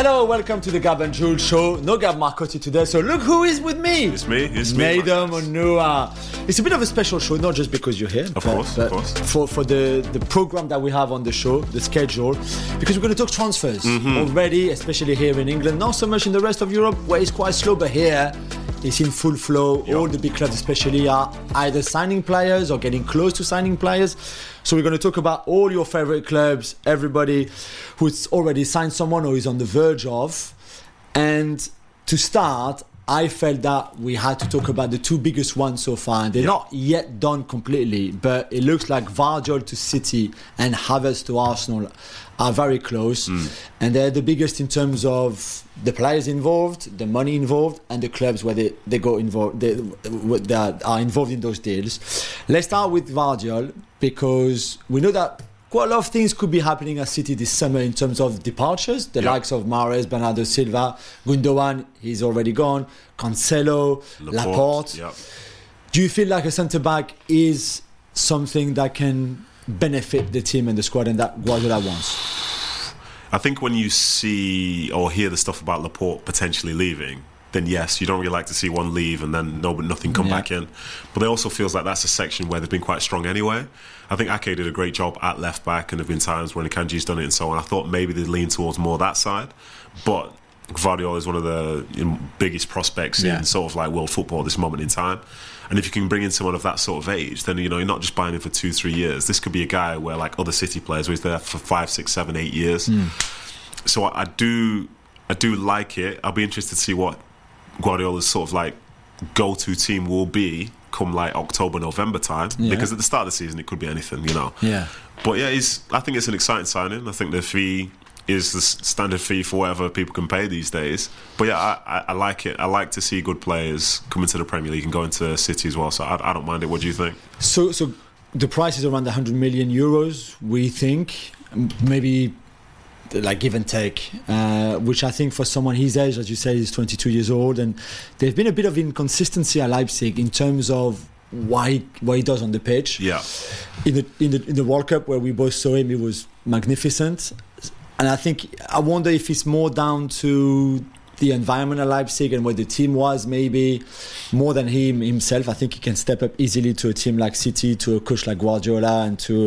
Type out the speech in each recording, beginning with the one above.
Hello, welcome to the Gab and Jules show. No Gab Marcotti today, so look who is with me. It's me. Nader Monua. It's a bit of a special show, not just because you're here, Of course. for the program that we have on the show, the schedule, because we're going to talk transfers already, especially here in England. Not so much in the rest of Europe, where it's quite slow, but here it's in full flow. Yep. All the big clubs especially are either signing players or getting close to signing players. So we're going to talk about all your favorite clubs, everybody who's already signed someone or is on the verge of. And to start, I felt that we had to talk about the two biggest ones so far. They're not yet done completely, but it looks like Gvardiol to City and Havertz to Arsenal are very close. And they're the biggest in terms of the players involved, the money involved, and the clubs where they go involved, that are involved in those deals. Let's start with Gvardiol, because we know that quite a lot of things could be happening at City this summer in terms of departures. The likes of Mahrez, Bernardo Silva, Gundogan, he's already gone, Cancelo, Laporte. Yep. Do you feel like a centre-back is something that can benefit the team and the squad and that Guardiola wants? I think when you see or hear the stuff about Laporte potentially leaving, then yes, you don't really like to see one leave and then nothing come back in. But it also feels like that's a section where they've been quite strong anyway. I think Ake did a great job at left back, and there have been times when Akanji's done it and so on. I thought maybe they'd lean towards more that side. But Gvardiol is one of the biggest prospects in sort of like world football at this moment in time. And if you can bring in someone of that sort of age, then you're not just buying him for 2-3 years. This could be a guy where, like other City players, where he's there for 5, 6, 7, 8 years. So I do like it. I'll be interested to see what Guardiola's sort of like go-to team will be come like October, November time, because at the start of the season it could be anything, But I think it's an exciting signing. I think the fee is the standard fee for whatever people can pay these days. But I like it. I like to see good players come into the Premier League and go into City as well. So I don't mind it. What do you think? So the price is around 100 million euros, we think, maybe like give and take, which I think for someone his age, as you say, he's 22 years old, and there's been a bit of inconsistency at Leipzig in terms of what he does on the pitch. In the World Cup where we both saw him, he was magnificent, and I wonder if it's more down to the environment at Leipzig and where the team was, maybe more than him himself. I think he can step up easily to a team like City, to a coach like Guardiola, and to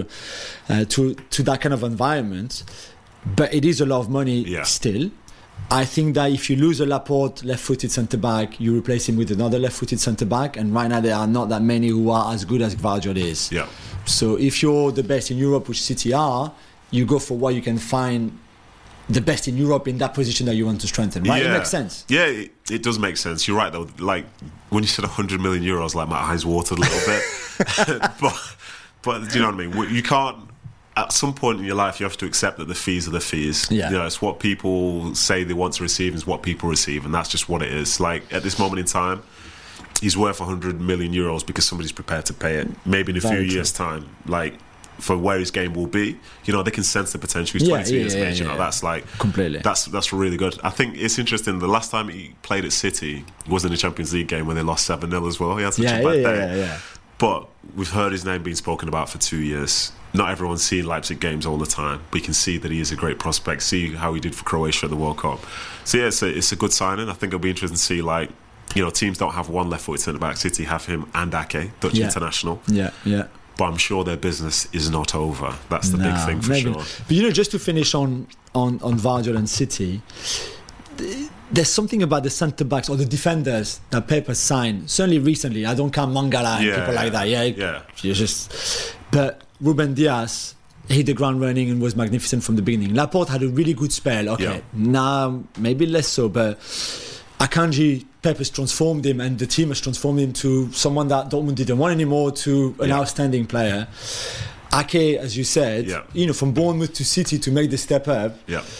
that kind of environment. But it is a lot of money still. I think that if you lose a Laporte left-footed centre-back, you replace him with another left-footed centre-back, and right now there are not that many who are as good as Gvardiol is. So if you're the best in Europe, which City are, you go for what you can find the best in Europe in that position that you want to strengthen, right? It makes sense. Yeah, it does make sense. You're right, though. Like, when you said 100 million euros, like, my eyes watered a little bit. but do you know what I mean? You can't... At some point in your life, you have to accept that the fees are the fees. It's what people say they want to receive, and it's what people receive, and that's just what it is. Like, at this moment in time, he's worth 100 million euros because somebody's prepared to pay it. Maybe in a few years' time, like, for where his game will be, they can sense the potential. He's 22 years of age. That's like completely. That's really good. I think it's interesting. The last time he played at City was in the Champions League game when they lost 7-0 as well. He had such a bad day. But we've heard his name being spoken about for 2 years. Not everyone's seen Leipzig games all the time, but you can see that he is a great prospect. See how he did for Croatia at the World Cup. So it's a good signing. I think it'll be interesting to see, like, teams don't have one left-footed centre-back. City have him and Ake, Dutch international. But I'm sure their business is not over. That's the big thing for sure. But just to finish on Gvardiol and City, there's something about the centre-backs or the defenders that Pep has signed, certainly recently. I don't count Mangala and people like that. But Ruben Dias hit the ground running and was magnificent from the beginning. Laporte had a really good spell. Now maybe less so, but Akanji, Pep has transformed him, and the team has transformed him to someone that Dortmund didn't want anymore, to an outstanding player. Ake, as you said, from Bournemouth to City to make the step up.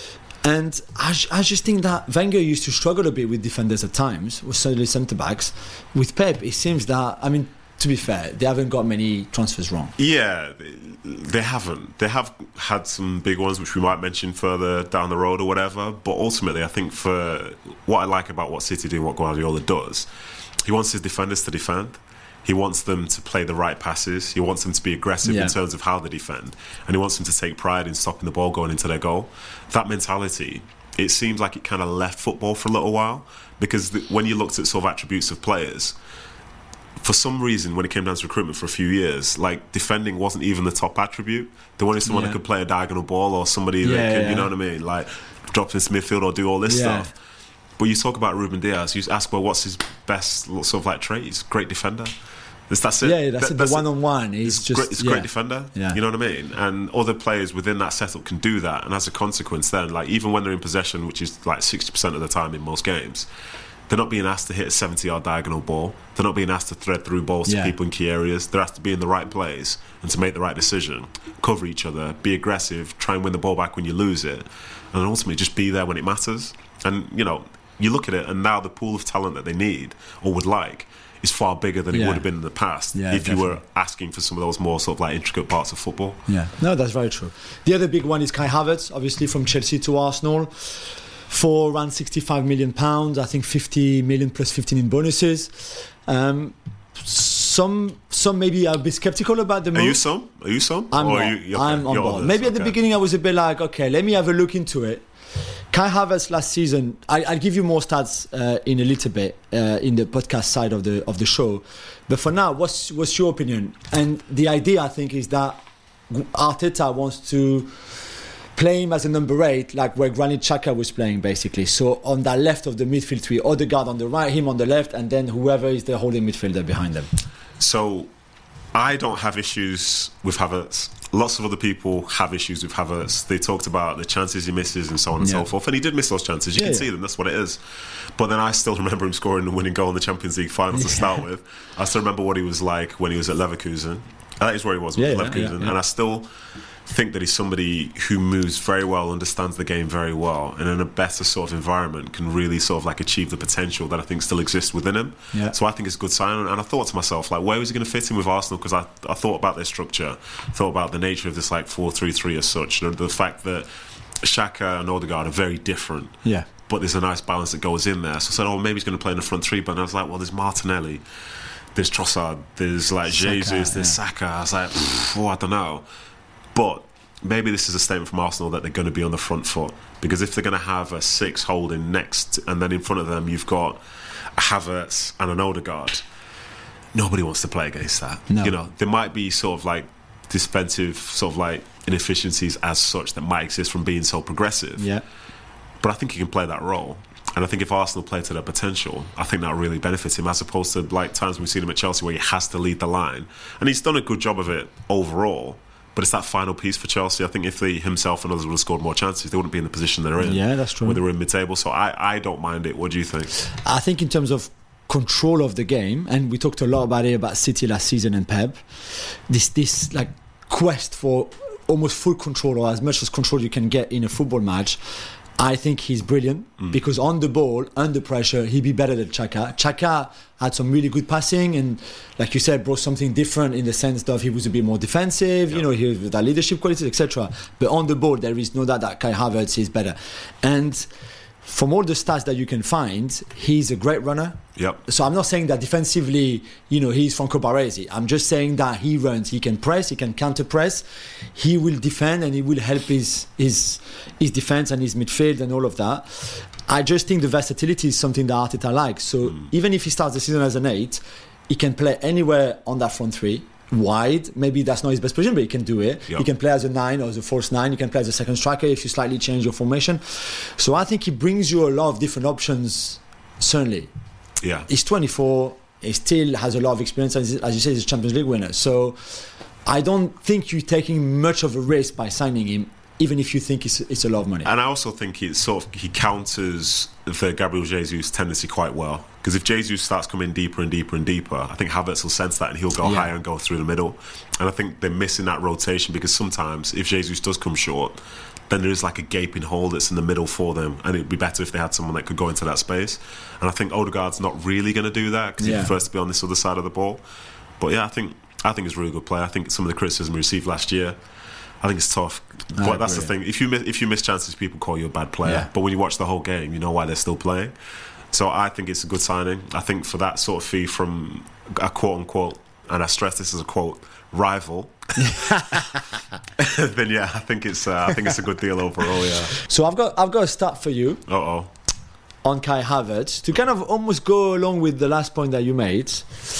And I just think that Wenger used to struggle a bit with defenders at times, or certainly centre-backs. With Pep, it seems that, to be fair, they haven't got many transfers wrong. Yeah, they haven't. They have had some big ones, which we might mention further down the road or whatever. But ultimately, I think for what I like about what City do and what Guardiola does, he wants his defenders to defend. He wants them to play the right passes. He wants them to be aggressive in terms of how they defend. And he wants them to take pride in stopping the ball going into their goal. That mentality it seems like it kind of left football for a little while, because when you looked at sort of attributes of players, for some reason, when it came down to recruitment for a few years, like defending wasn't even the top attribute. They wanted someone that could play a diagonal ball, or somebody that could, you know what I mean, like drop into midfield or do all this stuff. But you talk about Ruben Diaz, you ask, well, what's his best sort of like trait? He's a great defender. That's it. Yeah, that's it. The one-on-one is just... It's a great defender, you know what I mean? And other players within that setup can do that. And as a consequence then, like even when they're in possession, which is like 60% of the time in most games, they're not being asked to hit a 70-yard diagonal ball. They're not being asked to thread through balls to people in key areas. They're asked to be in the right place and to make the right decision, cover each other, be aggressive, try and win the ball back when you lose it, and ultimately just be there when it matters. And, you know, you look at it, and now the pool of talent that they need or would like is far bigger than it would have been in the past if you were asking for some of those more sort of like intricate parts of football. Yeah, no, that's very true. The other big one is Kai Havertz, obviously from Chelsea to Arsenal, for around £65 million. I think 50 million plus 15 in bonuses. Some maybe I'll be skeptical about the move. Are you some? I'm on board. Maybe at the beginning I was a bit like, okay, let me have a look into it. Kai Havertz last season, I'll give you more stats in a little bit in the podcast side of the show. But for now, what's your opinion? And the idea, I think, is that Arteta wants to play him as a number 8, like where Granit Xhaka was playing, basically. So on the left of the midfield three, Odegaard on the right, him on the left, and then whoever is the holding midfielder behind them. So I don't have issues with Havertz. Lots of other people have issues with Havertz. They talked about the chances he misses and so on and so forth. And he did miss those chances. You can see them. That's what it is. But then I still remember him scoring the winning goal in the Champions League final to start with. I still remember what he was like when he was at Leverkusen. That is where he was with Leverkusen. And I still think that he's somebody who moves very well, understands the game very well, and in a better sort of environment can really sort of like achieve the potential that I think still exists within him. So I think it's a good sign. And I thought to myself, like, where was he going to fit in with Arsenal? Because I thought about their structure, thought about the nature of this like 4-3-3 as such, the fact that Xhaka and Odegaard are very different. But there's a nice balance that goes in there. So I said, oh, maybe he's going to play in the front three. But I was like, well, there's Martinelli, there's Trossard, there's like Jesus, there's Saka. I was like, I don't know. But maybe this is a statement from Arsenal that they're going to be on the front foot, because if they're going to have a 6 holding next, and then in front of them you've got a Havertz and an Odegaard, nobody wants to play against that. You know, there might be sort of like defensive sort of like inefficiencies as such that might exist from being so progressive. But I think he can play that role. And I think if Arsenal play to their potential, I think that really benefits him, as opposed to like times we've seen him at Chelsea where he has to lead the line. And he's done a good job of it overall. But it's that final piece for Chelsea. I think if himself and others would have scored more chances, they wouldn't be in the position they're in. Yeah, that's true. Where they're in mid-table. So I don't mind it. What do you think? I think in terms of control of the game, and we talked a lot about it, about City last season and Pep, this like quest for almost full control, or as much as control you can get in a football match, I think he's brilliant, because on the ball, under pressure, he'd be better than Xhaka. Xhaka had some really good passing, and like you said, brought something different in the sense that he was a bit more defensive, you know, he was with that leadership qualities, etc. But on the ball, there is no doubt that Kai Havertz is better. And from all the stats that you can find, he's a great runner. So I'm not saying that defensively, you know, he's Franco Baresi. I'm just saying that he runs, he can press, he can counter press, he will defend, and he will help his defense and his midfield and all of that. I just think the versatility is something that Arteta likes. So even if he starts the season as an 8, he can play anywhere on that front three. Wide, maybe that's not his best position, but he can do it. He can play as a 9 or as a false 9. He can play as a second striker if you slightly change your formation. So I think he brings you a lot of different options, certainly. He's 24, he still has a lot of experience, and as you say, he's a Champions League winner. So I don't think you're taking much of a risk by signing him, even if you think it's a lot of money. And I also think he counters the Gabriel Jesus tendency quite well. Because if Jesus starts coming deeper and deeper and deeper, I think Havertz will sense that, and he'll go higher and go through the middle. And I think they're missing that rotation, because sometimes if Jesus does come short, then there is like a gaping hole that's in the middle for them, and it'd be better if they had someone that could go into that space. And I think Odegaard's not really going to do that, because he prefers to be on this other side of the ball. But yeah, I think he's a really good player. I think some of the criticism we received last year, I think it's tough. But that's the thing. If you miss chances, people call you a bad player. But when you watch the whole game, you know why they're still playing. So I think it's a good signing. I think for that sort of fee from a quote-unquote, and I stress this as a quote, rival, then yeah, I think it's a good deal overall. Yeah. So I've got a start for you on Kai Havertz to kind of almost go along with the last point that you made.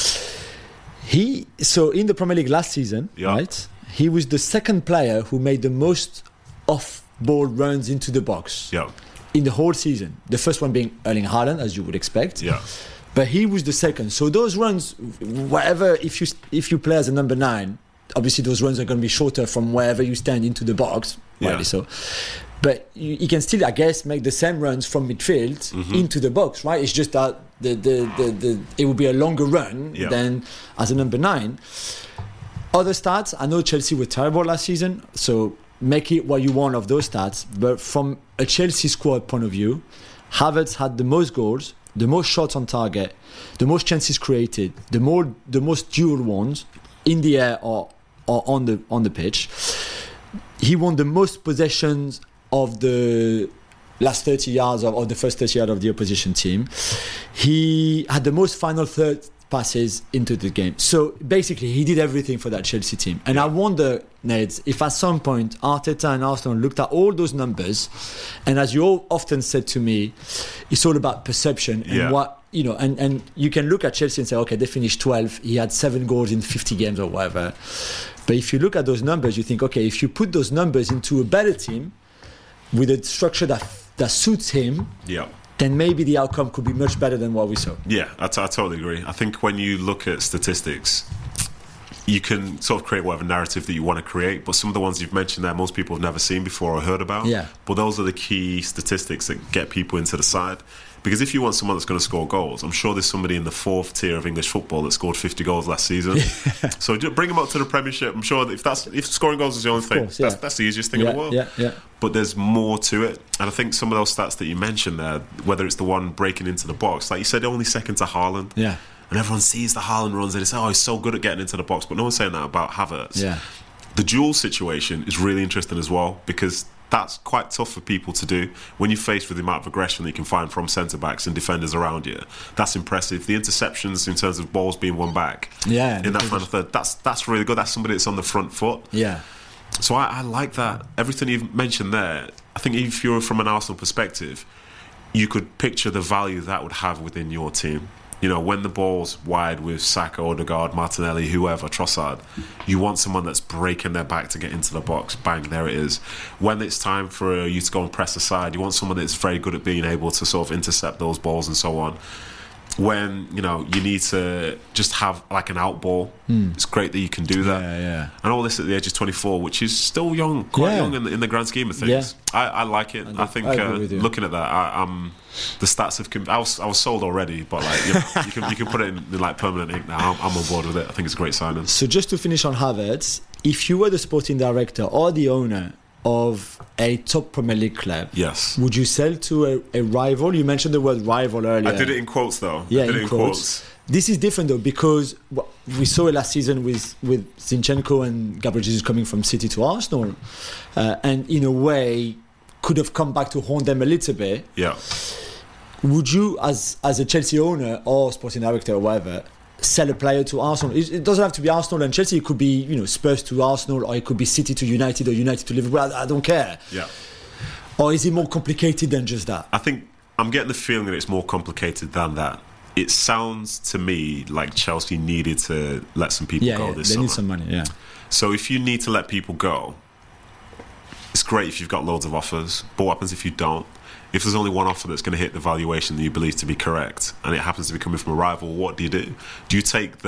So in the Premier League last season, right? He was the second player who made the most off-ball runs into the box in the whole season. The first one being Erling Haaland, as you would expect. Yeah. But he was the second. So those runs, whatever, if you play as a number 9, obviously those runs are going to be shorter from wherever you stand into the box. Rightly so. But you can still, I guess, make the same runs from midfield into the box, right? It's just that it will be a longer run than as a number 9. Other stats, I know Chelsea were terrible last season, so make it what you want of those stats. But from a Chelsea squad point of view, Havertz had the most goals, the most shots on target, the most chances created, the most dual ones in the air or on the pitch. He won the most possessions of the last 30 yards of the first 30 yards of the opposition team. He had the most final third passes into the game. So basically, he did everything for that Chelsea team. And I wonder, Ned, if at some point Arteta and Arsenal looked at all those numbers, and as you all often said to me, it's all about perception and what, you know, and you can look at Chelsea and say, okay, they finished 12th, he had 7 goals in 50 games or whatever. But if you look at those numbers, you think, okay, if you put those numbers into a better team with a structure that suits him, then maybe the outcome could be much better than what we saw. Yeah, I totally agree. I think when you look at statistics, you can sort of create whatever narrative that you want to create, but some of the ones you've mentioned there, most people have never seen before or heard about. Yeah. But those are the key statistics that get people into the side. Because if you want someone that's going to score goals, I'm sure there's somebody in the 4th tier of English football that scored 50 goals last season. So just bring them up to the Premiership. I'm sure that if scoring goals is the only thing, that's the easiest thing in the world. Yeah. But there's more to it. And I think some of those stats that you mentioned there, whether it's the one breaking into the box, like you said, only second to Haaland. Yeah. And everyone sees the Haaland runs and they say, he's so good at getting into the box. But no one's saying that about Havertz. Yeah. The dual situation is really interesting as well, because that's quite tough for people to do when you're faced with the amount of aggression that you can find from centre-backs and defenders around you. That's impressive. The interceptions in terms of balls being won back in that final third, that's really good. That's somebody that's on the front foot. Yeah. So I like that. Everything you've mentioned there, I think if you're from an Arsenal perspective, you could picture the value that would have within your team. You know, when the ball's wide with Saka, Odegaard, Martinelli, whoever, Trossard, you want someone that's breaking their back to get into the box. Bang, there it is. When it's time for you to go and press aside, you want someone that's very good at being able to sort of intercept those balls and so on. When, you know, you need to just have like an out ball, it's great that you can do that. Yeah. And all this at the age of 24, which is still young, quite young in the grand scheme of things. I like it. I think looking at that, the stats have. I was sold already, but like you can put it in like permanent ink now. I'm on board with it. I think it's a great signing. So just to finish on Havertz, if you were the sporting director or the owner of a top Premier League club, yes, would you sell to a rival? You mentioned the word rival earlier. I did it in quotes though. Yeah, in quotes. This is different though, because we saw it last season with Zinchenko and Gabriel Jesus coming from City to Arsenal, and in a way could have come back to haunt them a little bit. Yeah. Would you, as a Chelsea owner or sporting director or whatever, sell a player to Arsenal? It doesn't have to be Arsenal and Chelsea. It could be, you know, Spurs to Arsenal, or it could be City to United or United to Liverpool. I don't care. Yeah. Or is it more complicated than just that? I think I'm getting the feeling that it's more complicated than that. It sounds to me like Chelsea needed to let some people go this summer. They need some money, yeah. So if you need to let people go, it's great if you've got loads of offers. But what happens if you don't? If there's only one offer that's going to hit the valuation that you believe to be correct, and it happens to be coming from a rival, what do you do? Do you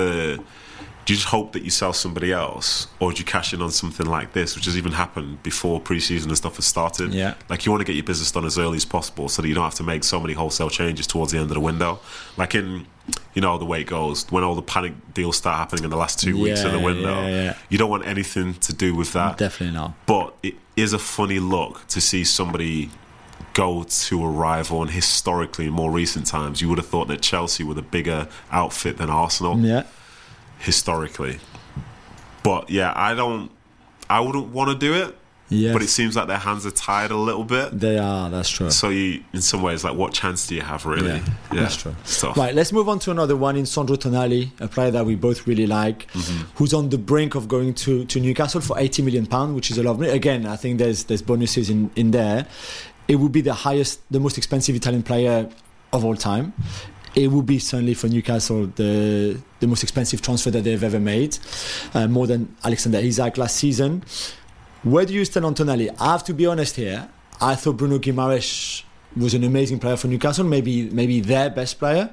just hope that you sell somebody else, or do you cash in on something like this, which has even happened before pre-season and stuff has started? Yeah. Like, you want to get your business done as early as possible so that you don't have to make so many wholesale changes towards the end of the window. Like in, you know, the way it goes, when all the panic deals start happening in the last 2 weeks of the window, you don't want anything to do with that. Definitely not. But it is a funny look to see somebody go to a rival, and historically in more recent times you would have thought that Chelsea were the bigger outfit than Arsenal historically. But yeah, I wouldn't want to do it. Yes. But it seems like their hands are tied a little bit. They are, that's true. So you, in some ways, like, what chance do you have, really? Yeah, that's true. Tough. Right, let's move on to another one in Sandro Tonali, a player that we both really like, who's on the brink of going to Newcastle for £80 million, which is a lot of money. Again, I think there's bonuses in there. It would be the most expensive Italian player of all time. It would be certainly for Newcastle the most expensive transfer that they've ever made, more than Alexander Isak last season. Where do you stand on Tonali? I have to be honest here. I thought Bruno Guimaraes was an amazing player for Newcastle, maybe their best player.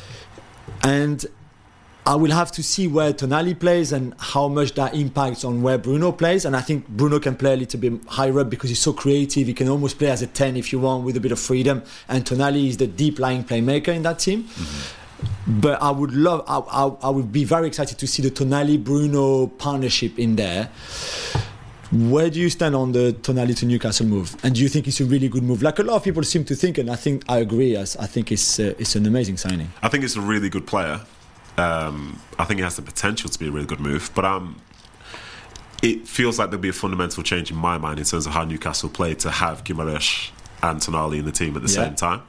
And I will have to see where Tonali plays and how much that impacts on where Bruno plays. And I think Bruno can play a little bit higher up because he's so creative. He can almost play as a 10 if you want, with a bit of freedom. And Tonali is the deep lying playmaker in that team. But I would be very excited to see the Tonali-Bruno partnership in there. Where do you stand on the Tonali to Newcastle move? And do you think it's a really good move? Like a lot of people seem to think, and I think I agree. I think it's an amazing signing. I think it's a really good player. I think it has the potential to be a really good move. But it feels like there'll be a fundamental change in my mind in terms of how Newcastle play to have Guimaraes and Tonali in the team at the same time.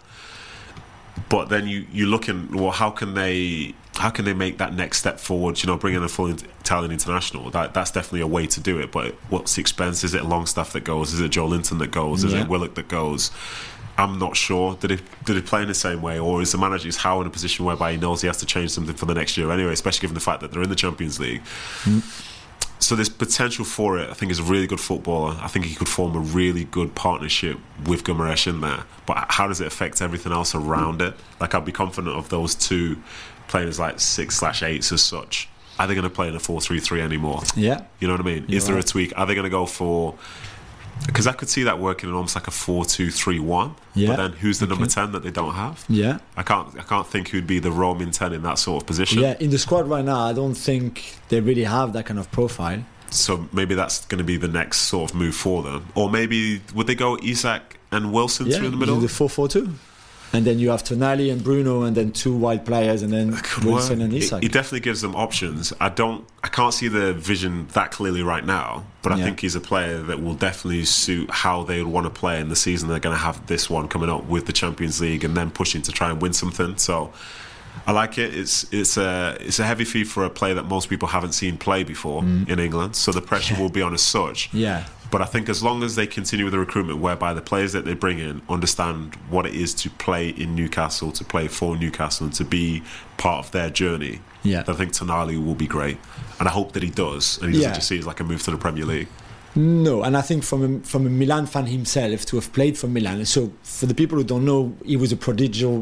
But then you look in, well, how can they make that next step forward? You know, bring in a full Italian international. That's definitely a way to do it. But what's the expense? Is it Longstaff that goes? Is it Joe Linton that goes? Is it Willock that goes? I'm not sure. Did he play in the same way, or is the manager's Howe in a position whereby he knows he has to change something for the next year anyway? Especially given the fact that they're in the Champions League. So there's potential for it. I think he's a really good footballer. I think he could form a really good partnership with Guimaraes in there. But how does it affect everything else around it? Like, I'd be confident of those two playing as like 6/8s as such. Are they going to play in a 4-3-3 anymore? Yeah. You know what I mean? Is there a tweak? Are they going to go for... Because I could see that working in almost like a 4-2-3-1. But then who's the number 10 that they don't have? Yeah. I can't think who'd be the roaming 10 in that sort of position. Yeah, in the squad right now, I don't think they really have that kind of profile. So maybe that's going to be the next sort of move for them. Or maybe would they go Isak and Wilson through the middle? The 4-4-2. And then you have Tonali and Bruno, and then two wide players, and then Wilson and Isak. He definitely gives them options. I can't see the vision that clearly right now, but I think he's a player that will definitely suit how they would want to play in the season they're going to have this one coming up with the Champions League, and then pushing to try and win something. So I like it. It's a heavy fee for a player that most people haven't seen play before in England, so the pressure will be on as such. Yeah. But I think as long as they continue with the recruitment, whereby the players that they bring in understand what it is to play in Newcastle, to play for Newcastle, and to be part of their journey, I think Tonali will be great. And I hope that he does, and he doesn't just see it as like a move to the Premier League. No, and I think from a Milan fan himself, to have played for Milan. So for the people who don't know, he was a prodigal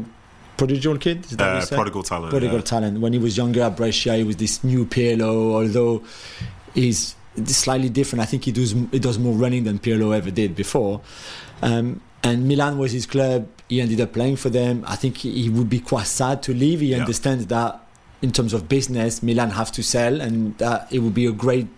kid? Is that what you said? Prodigal talent. Prodigal talent. When he was younger at Brescia, he was this new Pirlo, although he's slightly different. I think he does more running than Pirlo ever did before. And Milan was his club. He ended up playing for them. I think he would be quite sad to leave. He understands that in terms of business, Milan have to sell, and that it would be a great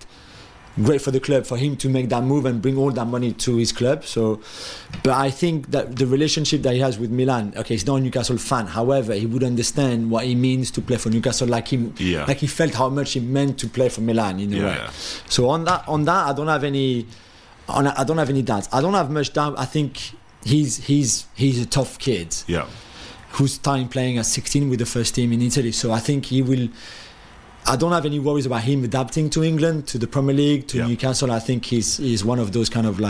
for the club for him to make that move and bring all that money to his club. So, but I think that the relationship that he has with Milan, he's not a Newcastle fan. However, he would understand what it means to play for Newcastle, like he felt how much it meant to play for Milan in a way. So on that, I don't have any doubts. I don't have much doubt. I think he's a tough kid. Yeah. Who's starting playing at 16 with the first team in Italy. So I think he will. I don't have any worries about him adapting to England, to the Premier League, to Newcastle. I think he's one of those kind of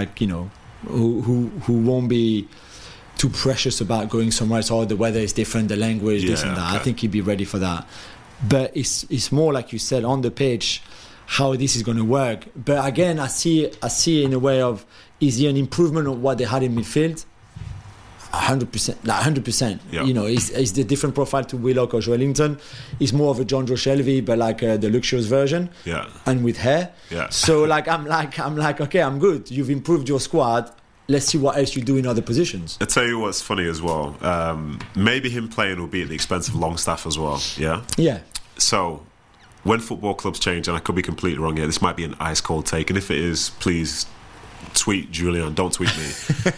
who won't be too precious about going somewhere else. The weather is different, the language, this and that. Okay. I think he'd be ready for that. But it's more like you said on the pitch how this is going to work. But again, I see in a way of, is he an improvement on what they had in midfield? 100%, 100%. Yeah. Is the different profile to Willock or Joelinton. He's more of a John Joe Shelby, but the luxurious version. Yeah. And with hair. Yeah. So I'm like, okay, I'm good. You've improved your squad. Let's see what else you do in other positions. I'll tell you what's funny as well. Maybe him playing will be at the expense of Longstaff as well. Yeah. Yeah. So when football clubs change, and I could be completely wrong here, this might be an ice cold take, and if it is, please tweet Julian. Don't tweet me.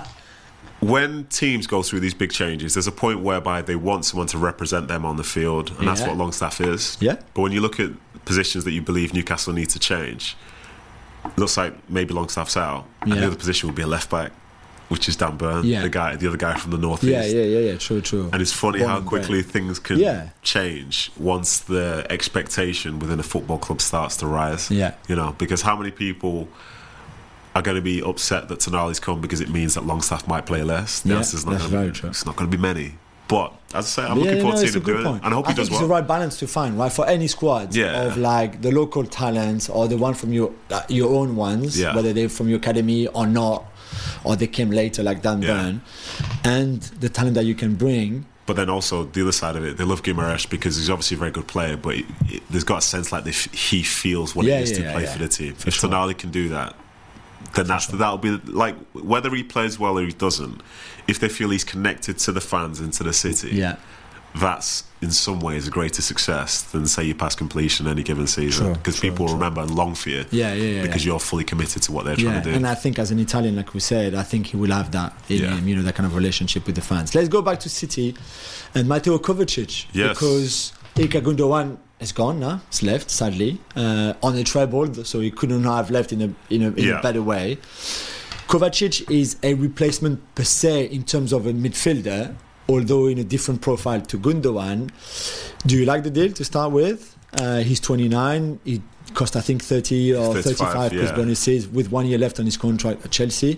When teams go through these big changes, there's a point whereby they want someone to represent them on the field, and that's what Longstaff is. Yeah. But when you look at positions that you believe Newcastle need to change, looks like maybe Longstaff's out, and the other position would be a left back, which is Dan Burn, the other guy from the northeast. Yeah. True. And it's funny how quickly things can change once the expectation within a football club starts to rise. Yeah, you know, because how many people are going to be upset that Tonali's come because it means that Longstaff might play less? The answer's not going to be. It's not going to be many. But as I say, I'm looking forward to seeing him do it, and I hope he does well. It's the right balance to find, right, for any squad of like the local talents or the one from your own ones, whether they're from your academy or not, or they came later like Dan Burn, and the talent that you can bring. But then also the other side of it, they love Guimaraes because he's obviously a very good player, but there's got a sense like he feels what it is to play for the team. If Tonali can do that, then that'll be like, whether he plays well or he doesn't, if they feel he's connected to the fans and to the city, that's in some ways a greater success than say you pass completion any given season, because people remember and long for you because you're fully committed to what they're trying to do. And I think as an Italian, like we said, I think he will have that in him, you know, that kind of relationship with the fans. Let's go back to City and Mateo Kovacic, because Ilkay Gundogan is gone now. It's left, sadly, on a treble, so he couldn't have left in a better way. Kovacic is a replacement per se in terms of a midfielder, although in a different profile to Gundogan. Do you like the deal to start with? He's 29. He cost, I think, 30 or 35 plus bonuses with 1 year left on his contract at Chelsea.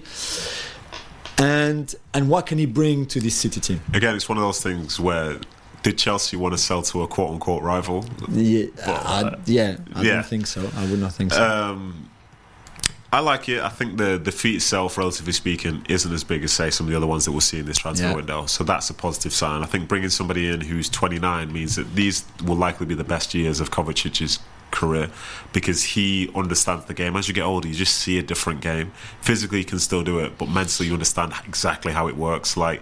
And what can he bring to this City team? Again, it's one of those things where, did Chelsea want to sell to a quote-unquote rival? I don't think so. I would not think so. I like it. I think the fee itself, relatively speaking, isn't as big as, say, some of the other ones that we'll see in this transfer window. So that's a positive sign. I think bringing somebody in who's 29 means that these will likely be the best years of Kovacic's career, because he understands the game. As you get older, you just see a different game. Physically, you can still do it, but mentally, you understand exactly how it works. Like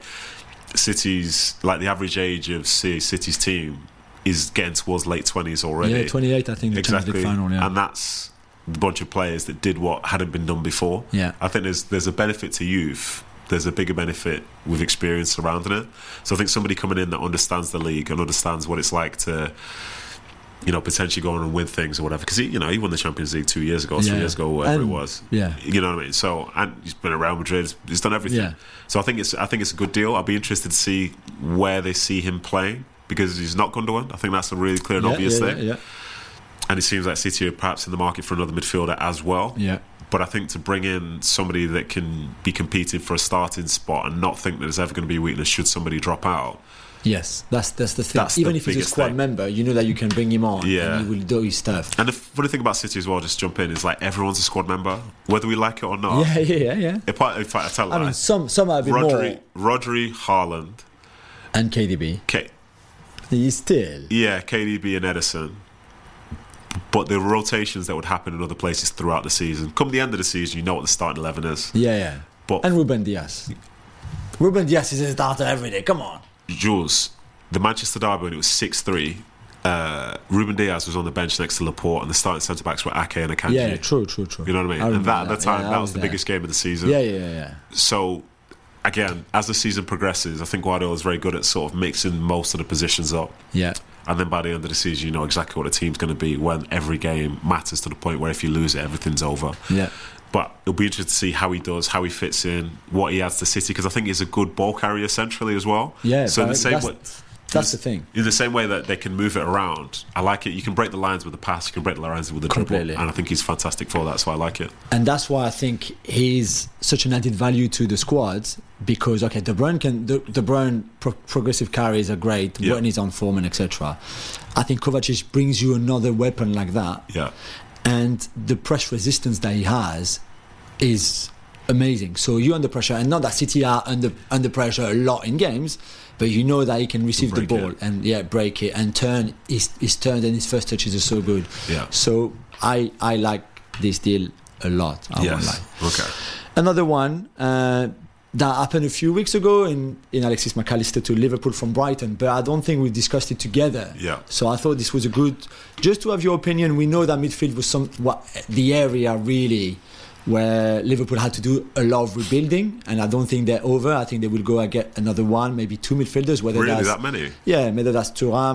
City's, like the average age of City's team is getting towards late 20s already. Yeah, 28, I think, the Champions League final. Yeah. And that's the bunch of players that did what hadn't been done before. Yeah. I think there's a benefit to youth. There's a bigger benefit with experience surrounding it. So I think somebody coming in that understands the league and understands what it's like to, you know, potentially go on and win things or whatever. Because he won the Champions League 2 years ago, 3 years ago, whatever it was. Yeah. You know what I mean? So, and he's been around Madrid. He's done everything. Yeah. So I think it's a good deal. I'll be interested to see where they see him playing, because he's not Gundogan. I think that's a really clear and obvious thing. Yeah. And it seems like City are perhaps in the market for another midfielder as well. Yeah. But I think to bring in somebody that can be competing for a starting spot and not think that there's ever going to be a weakness should somebody drop out. Yes, that's the thing. Even if he's a squad member, you know that you can bring him on and he will do his stuff. And the funny thing about City as well, just jump in, is like everyone's a squad member, whether we like it or not. Yeah. In fact, I tell you, I mean, some might be more. Rodri, Haaland, and KDB. He's still. Yeah, KDB and Ederson. But the rotations that would happen in other places throughout the season, come the end of the season, you know what the starting 11 is. Yeah. And Ruben Dias. Ruben Dias is a starter every day. Come on. Jules, the Manchester derby when it was 6-3, Ruben Dias was on the bench next to Laporte, and the starting centre backs were Ake and Akanji. Yeah, true. You know what I mean? And that at the time, that was the biggest game of the season. Yeah. So, again, as the season progresses, I think Guardiola's very good at sort of mixing most of the positions up. Yeah. And then by the end of the season, you know exactly what the team's going to be when every game matters, to the point where if you lose it, everything's over. Yeah. But it'll be interesting to see how he does, how he fits in, what he adds to City, because I think he's a good ball carrier centrally as well. Yeah, so in the same way, that's the thing. In the same way that they can move it around, I like it. You can break the lines with the pass, you can break the lines with the dribble, and I think he's fantastic for that, so I like it. And that's why I think he's such an added value to the squad, because De Bruyne progressive carries are great when he's on form and etc. I think Kovacic brings you another weapon like that. Yeah. And the press resistance that he has is amazing. So you're under pressure, and not that City are under pressure a lot in games, but you know that he can receive the ball and break it and turn. His turn and his first touches are so good. Yeah. So I like this deal a lot. I won't lie. Okay. Another one that happened a few weeks ago in Alexis McAllister to Liverpool from Brighton, but I don't think we discussed it together. Yeah. So I thought this was a good, just to have your opinion. We know that midfield was the area really where Liverpool had to do a lot of rebuilding, and I don't think they're over. I think they will go and get another one, maybe two midfielders. Really, that many? Yeah, whether that's Thuram,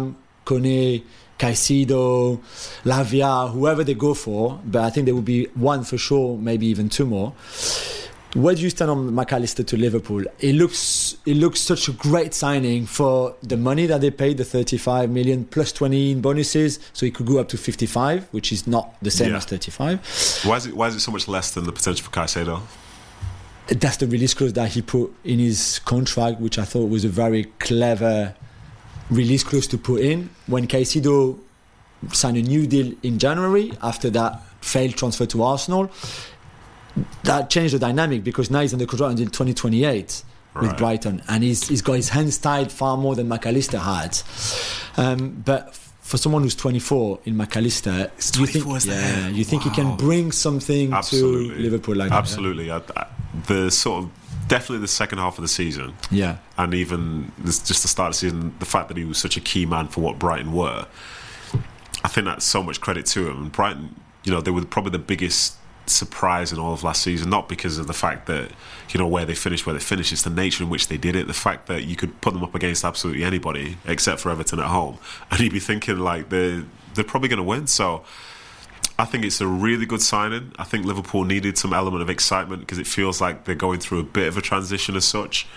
Kone, Caicedo, Lavia, whoever they go for, but I think there will be one for sure, maybe even two more. Where do you stand on McAllister to Liverpool? It looks such a great signing for the money that they paid, the 35 million plus 20 in bonuses, so it could go up to 55, which is not the same as 35. Why is it so much less than the potential for Caicedo? That's the release clause that he put in his contract, which I thought was a very clever release clause to put in. When Caicedo signed a new deal in January after that failed transfer to Arsenal, that changed the dynamic because now he's on the contract until 2028 with Brighton, and he's got his hands tied far more than McAllister had. But for someone who's 24 in McAllister, you think he can bring something to Liverpool like that? Absolutely. The sort of definitely the second half of the season, and even just the start of the season, the fact that he was such a key man for what Brighton were, I think that's so much credit to him. And Brighton, they were probably the biggest surprise in all of last season, not because of the fact that where they finished, it's the nature in which they did it, the fact that you could put them up against absolutely anybody except for Everton at home, and you'd be thinking like they're probably going to win. So I think it's a really good signing. I think Liverpool needed some element of excitement because it feels like they're going through a bit of a transition as such.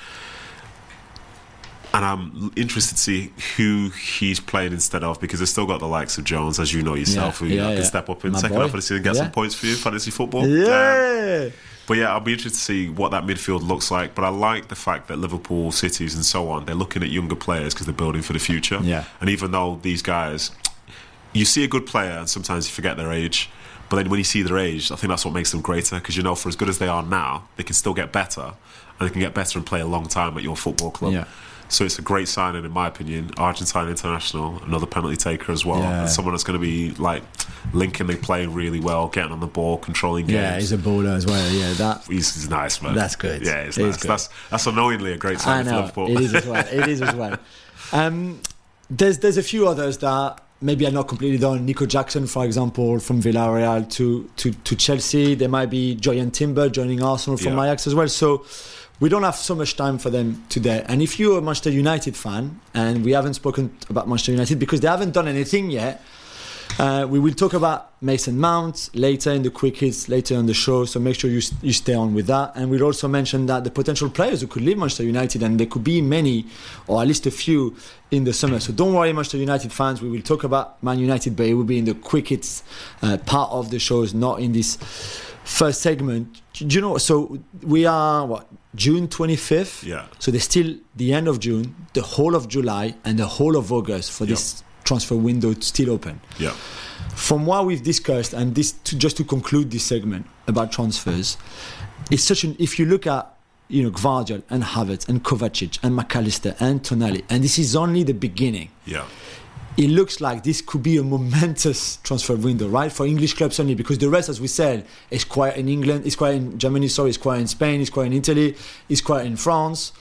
And I'm interested to see who he's playing instead of, because they've still got the likes of Jones, as you know yourself, who can step up in the second half of the season and get some points for you, fantasy football. But I'll be interested to see what that midfield looks like. But I like the fact that Liverpool, Cities and so on, they're looking at younger players because they're building for the future. And even though these guys, you see a good player and sometimes you forget their age, but then when you see their age, I think that's what makes them greater, because for as good as they are now, they can still get better, and they can get better and play a long time at your football club. So it's a great signing, in my opinion. Argentine international, another penalty taker as well, and someone that's going to be like linking the play really well, getting on the ball, controlling games. Yeah, he's a baller as well. He's nice, man. That's good. Yeah, it's nice. Good. That's annoyingly a great signing for Liverpool. It is as well. There's a few others that maybe are not completely done. Nico Jackson, for example, from Villarreal to Chelsea. There might be Joyan Timber joining Arsenal from Ajax as well. So we don't have so much time for them today. And if you're a Manchester United fan, and we haven't spoken about Manchester United because they haven't done anything yet, we will talk about Mason Mount later in the quick hits, later on the show, so make sure you stay on with that. And we'll also mention that the potential players who could leave Manchester United, and there could be many, or at least a few, in the summer. So don't worry, Manchester United fans, we will talk about Man United, but it will be in the quick hits part of the shows, not in this first segment. So we are, June 25th? So there's still the end of June, the whole of July, and the whole of August for this transfer window still open. From what we've discussed, and just to conclude this segment about transfers, it's if you look at Gvardiol and Havertz and Kovacic and McAllister and Tonali, and this is only the beginning. It looks like this could be a momentous transfer window, right, for English clubs only, because the rest, as we said, is quiet in England, is quiet in Germany, it's quiet in Spain, it's quiet in Italy, it's quiet in France.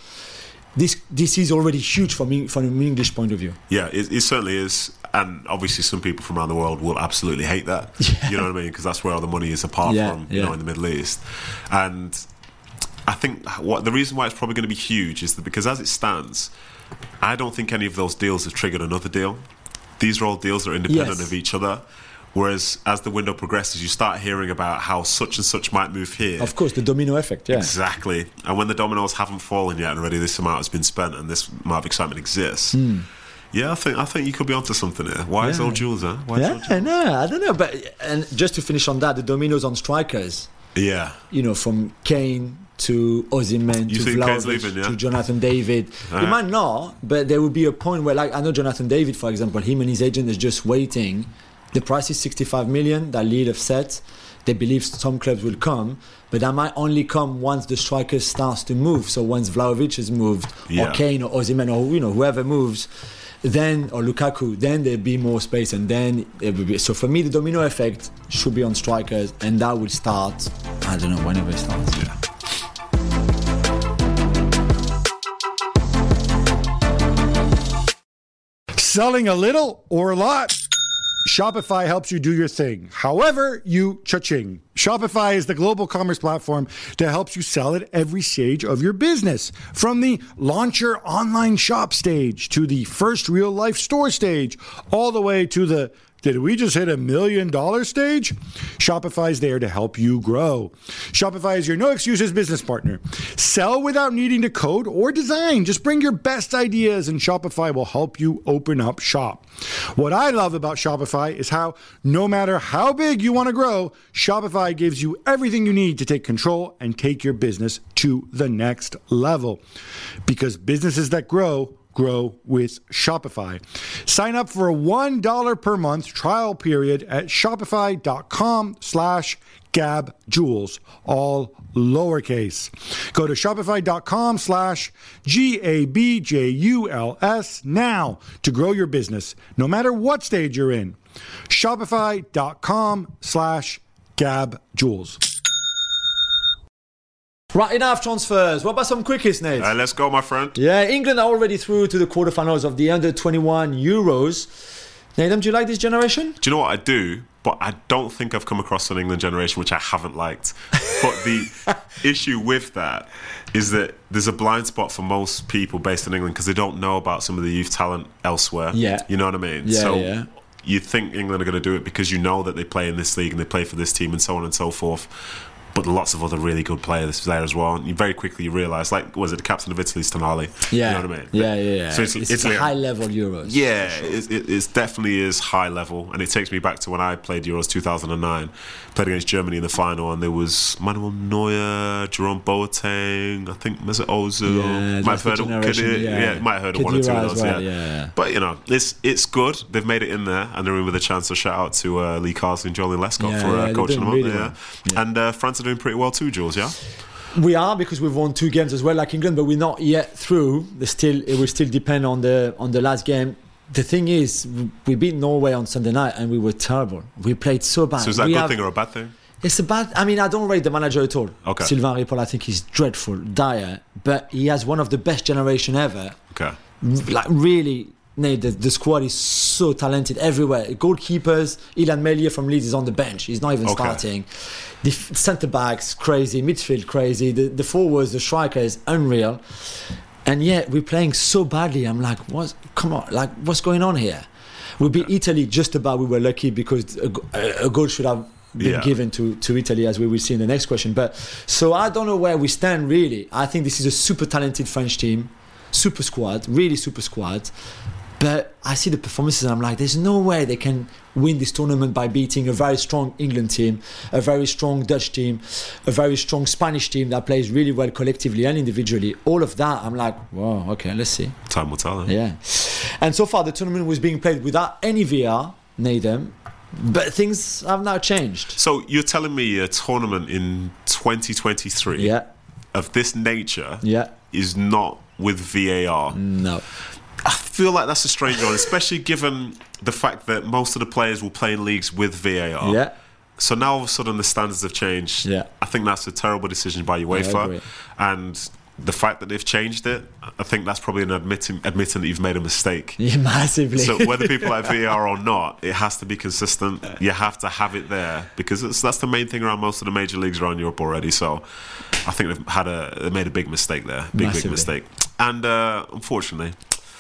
This is already huge from an English point of view. It certainly is. And obviously some people from around the world will absolutely hate that. You know what I mean? Because that's where all the money is, apart from in the Middle East. And I think the reason why it's probably going to be huge is that because as it stands, I don't think any of those deals have triggered another deal. These are all deals that are independent of each other. Whereas as the window progresses, you start hearing about how such and such might move here. Of course, the domino effect, Exactly. And when the dominoes haven't fallen yet and already this amount has been spent and this amount of excitement exists, I think you could be onto something here. Why is old Jules, huh? I don't know. But and just to finish on that, the dominoes on strikers. From Kane to Osimhen to Vlahovic to Jonathan David. You might not, but there will be a point where, like, I know Jonathan David, for example, him and his agent is just waiting. The price is 65 million that Lille have set. They believe some clubs will come, but that might only come once the striker starts to move. So once Vlahovic has moved, or Kane or Osimhen, or whoever moves, then, or Lukaku, then there'll be more space, and then it will be. So for me, the domino effect should be on strikers, and that will start, I don't know, whenever it starts. Selling a little or a lot? Shopify helps you do your thing, however you cha-ching. Shopify is the global commerce platform that helps you sell at every stage of your business. From the launch your online shop stage to the first real life store stage, all the way to the did we just hit $1 million stage? Shopify is there to help you grow. Shopify is your no excuses business partner. Sell without needing to code or design. Just bring your best ideas and Shopify will help you open up shop. What I love about Shopify is how no matter how big you want to grow, Shopify gives you everything you need to take control and take your business to the next level. Because businesses that grow with Shopify. Sign up for a $1 per month trial period at shopify.com/GabJules, all lowercase. Go to shopify.com/GABJULS now to grow your business, no matter what stage you're in. Shopify.com/GabJules. Right, enough transfers. What about some quickies, Nate? Let's go, my friend. Yeah, England are already through to the quarterfinals of the Under-21 Euros. Nathan, do you like this generation? Do you know what I do? But I don't think I've come across an England generation which I haven't liked. But the issue with that is that there's a blind spot for most people based in England because they don't know about some of the youth talent elsewhere. Yeah. You know what I mean? Yeah, so yeah. You think England are going to do it because you know that they play in this league and they play for this team and so on and so forth. But lots of other really good players there as well. And you very quickly realise, like, was it the captain of Italy's Tonali? Yeah. You know what I mean? Yeah. So it's a high-level Euros. Yeah, it definitely is high level. And it takes me back to when I played Euros 2009. Played against Germany in the final, and there was Manuel Neuer, Jerome Boateng, I think Mesut Ozil. Yeah, might have heard of might have heard of one or two of those. Well, yeah. But, you know, it's good. They've made it in there, and they're in with a chance. So shout out to Lee Carsley and Julian Lescott for coaching them up. Really well. And France are doing pretty well too, Jules, yeah? We are, because we've won 2 games as well, like England, but we're not yet through. It will still depend on the last game. The thing is, we beat Norway on Sunday night and we were terrible. We played so bad. So is that a good thing or a bad thing? It's a bad... I mean, I don't rate the manager at all. Okay. Sylvain Ripoll, I think he's dreadful, dire, but he has one of the best generation ever. Okay. Like, really... The squad is so talented everywhere. Goalkeepers, Ilan Meslier from Leeds is on the bench. He's not even starting. The centre backs crazy, midfield crazy. The forwards, the striker is unreal. And yet we're playing so badly. I'm like, what? Come on, like, what's going on here? We beat Italy just about. We were lucky because a goal should have been given to Italy, as we will see in the next question. But so I don't know where we stand really. I think this is a super talented French team, super squad, really super squad. But I see the performances and I'm like, there's no way they can win this tournament by beating a very strong England team, a very strong Dutch team, a very strong Spanish team that plays really well collectively and individually. All of that, I'm like, wow, okay, let's see. Time will tell. Yeah. And so far, the tournament was being played without any VR, Nathan. But things have now changed. So you're telling me a tournament in 2023 of this nature is not with VAR? No. I feel like that's a strange one, especially given the fact that most of the players will play in leagues with VAR. Yeah. So now all of a sudden the standards have changed. Yeah. I think that's a terrible decision by UEFA. And the fact that they've changed it, I think that's probably an admitting that you've made a mistake. Yeah, massively. So whether people like VAR or not, it has to be consistent. You have to have it there because that's the main thing around most of the major leagues around Europe already. So I think they made a big mistake there. Big mistake. And unfortunately...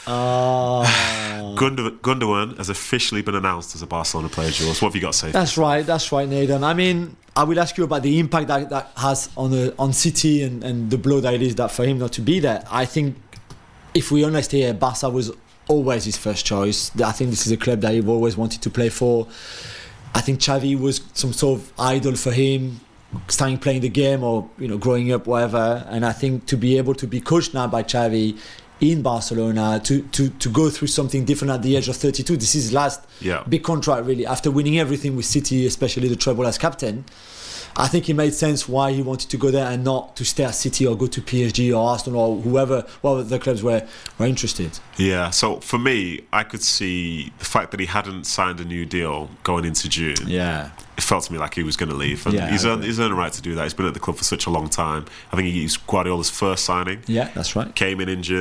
Gundogan has officially been announced as a Barcelona player, Jules. What have you got to say? That's right, Nathan. I mean, I will ask you about the impact that has on City and the blow that it is that for him not to be there. I think, if we're honest here, Barca was always his first choice. I think this is a club that he always wanted to play for. I think Xavi was some sort of idol for him, starting playing the game or growing up, whatever. And I think to be able to be coached now by Xavi in Barcelona, to go through something different at the age of 32. This is his last big contract, really. After winning everything with City, especially the treble as captain, I think it made sense why he wanted to go there and not to stay at City or go to PSG or Arsenal or whoever the clubs were interested. Yeah, so for me, I could see the fact that he hadn't signed a new deal going into June. Yeah. It felt to me like he was going to leave. And he's earned the right to do that. He's been at the club for such a long time. I think he's Guardiola's first signing. Yeah, that's right. Came in injured.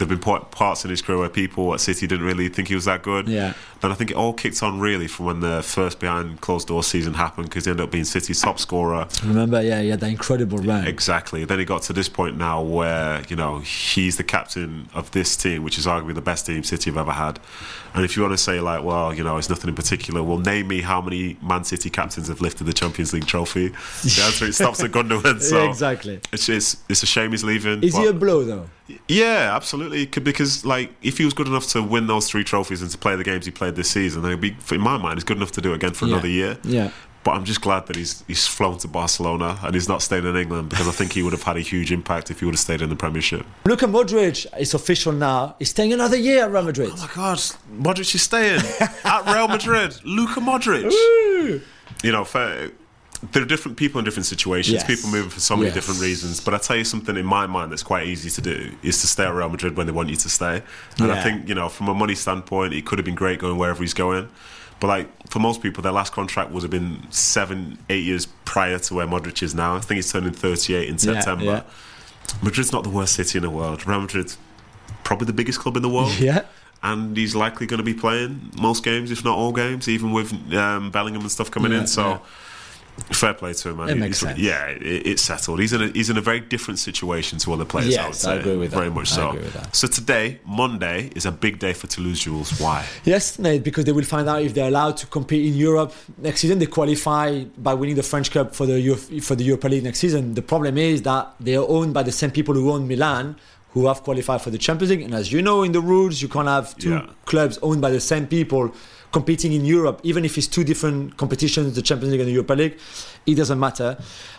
There've been parts in his career where people at City didn't really think he was that good. Yeah. Then I think it all kicked on really from when the first behind closed door season happened, because he ended up being City's top scorer. Remember, yeah, he had that incredible run. Exactly. Then he got to this point now where, you know, he's the captain of this team, which is arguably the best team City have ever had. And if you want to say, like, well, you know, it's nothing in particular, well, name me how many Man City captains have lifted the Champions League trophy. The answer, it stops at Gundogan. So Yeah, exactly. It's a shame he's leaving. Is he a blow, though? Yeah, absolutely. Because, like, if he was good enough to win those 3 trophies and to play the games he played this season, then he'd be, in my mind, he's good enough to do it again for another year. Yeah. But I'm just glad that he's flown to Barcelona and he's not staying in England, because I think he would have had a huge impact if he would have stayed in the Premiership. Luka Modric, it's official now. He's staying another year at Real Madrid. Oh my God, Modric is staying at Real Madrid. Luka Modric. Woo! You know, there are different people in different situations. Yes. People moving for so many Yes. different reasons. But I tell you something in my mind that's quite easy to do is to stay at Real Madrid when they want you to stay. And I Yeah. think, you know, from a money standpoint, it could have been great going wherever he's going. But, like, for most people, their last contract would have been 7-8 years prior to where Modric is now. I think he's turning 38 in September. Yeah. Madrid's not the worst city in the world. Real Madrid's probably the biggest club in the world. Yeah. And he's likely going to be playing most games, if not all games, even with Bellingham and stuff coming in. So, fair play to him, man. It makes sense. Yeah, it's settled. He's in a very different situation to other players, I would Yes, say. I agree with that. Very much I so. agree with that. So today, Monday, is a big day for Toulouse, Jules. Why? Yes, Nate, because they will find out if they're allowed to compete in Europe next season. They qualify by winning the French Cup for the Europa League next season. The problem is that they are owned by the same people who own Milan, who have qualified for the Champions League. And as you know, in the rules, you can't have two clubs owned by the same people competing in Europe, even if it's 2 different competitions, the Champions League and the Europa League. It doesn't matter.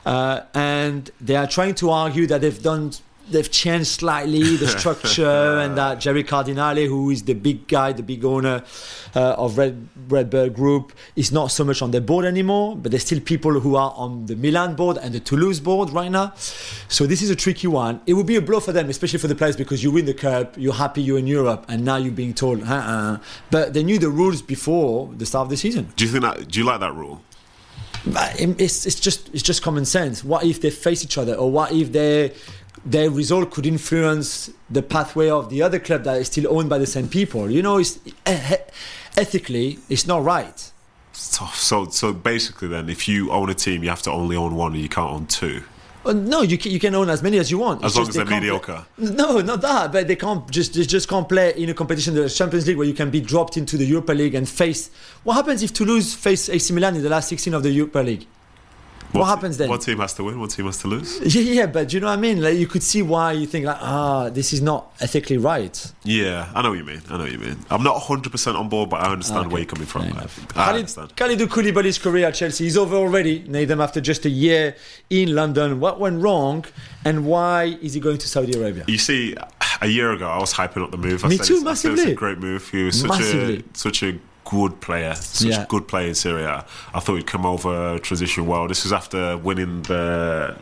And they are trying to argue that they've changed slightly the structure and that Jerry Cardinale, who is the big guy, the big owner of Redbird Group, is not so much on their board anymore, but there's still people who are on the Milan board and the Toulouse board right now. So this is a tricky one. It would be a blow for them, especially for the players, because you win the cup, you're happy you're in Europe, and now you're being told, But they knew the rules before the start of the season. Do you like that rule? It's just common sense. What if they face each other, or what if their result could influence the pathway of the other club that is still owned by the same people? You know, ethically, it's not right. It's tough. So basically, then, if you own a team, you have to only own one, and you can't own 2. No, you can own as many as you want. As long as they're mediocre. No, not that. But they just can't play in a competition, the Champions League, where you can be dropped into the Europa League and face. What happens if Toulouse face AC Milan in the last 16 of the Europa League? What happens then? One team has to win, one team has to lose. Yeah, but you know what I mean? Like, you could see why you think, this is not ethically right. Yeah, I know what you mean. I'm not 100% on board, but I understand where you're coming from. I understand. Kalidou Koulibaly's career at Chelsea is over already. Nathan, after just a year in London, what went wrong, and why is he going to Saudi Arabia? You see, a year ago, I was hyping up the move. Me too, I said massively. it's a great move. He was such a good player, good player in Serie A. I thought he'd come over, transition well. This was after winning the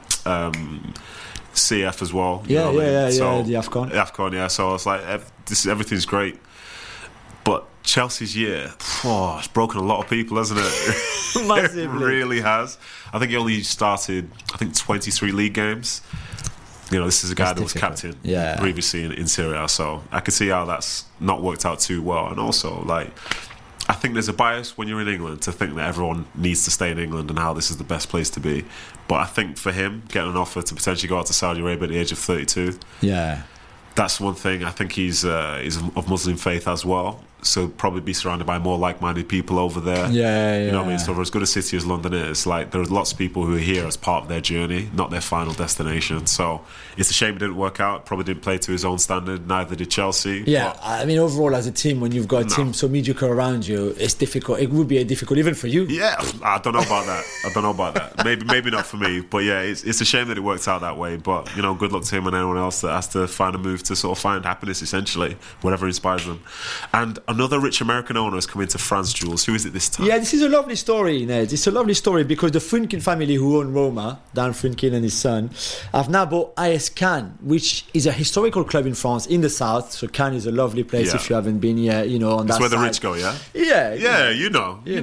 CF as well. The AFCON. AFCON, yeah. So I was like, everything's great. But Chelsea's year, it's broken a lot of people, hasn't it? Massively. It really has. I think he only started, 23 league games. You know, this is a guy that was captain previously in Serie A, so I could see how that's not worked out too well. And also, like, I think there's a bias when you're in England to think that everyone needs to stay in England and how this is the best place to be. But I think for him, getting an offer to potentially go out to Saudi Arabia at the age of 32, that's one thing. I think he's of Muslim faith as well, so probably be surrounded by more like-minded people over there. You know what I mean? So for as good a city as London is, like, there's lots of people who are here as part of their journey, not their final destination. So it's a shame it didn't work out. Probably didn't play to his own standard. Neither did Chelsea. Yeah, I mean, overall as a team, when you've got a team so mediocre around you, it's difficult. It would be difficult even for you. Yeah, I don't know about that. Maybe not for me. But yeah, it's a shame that it worked out that way. But, you know, good luck to him and anyone else that has to find a move to sort of find happiness, essentially, whatever inspires them. And another rich American owner has come into France, Jules. Who is it this time? Yeah, this is a lovely story, Ned. It's a lovely story because the Funkin family who own Roma, Dan Funkin and his son, have now bought AS Cannes, which is a historical club in France in the south. So Cannes is a lovely place if you haven't been yet, on that side. That's where the rich go, yeah? Yeah. Yeah, you know. I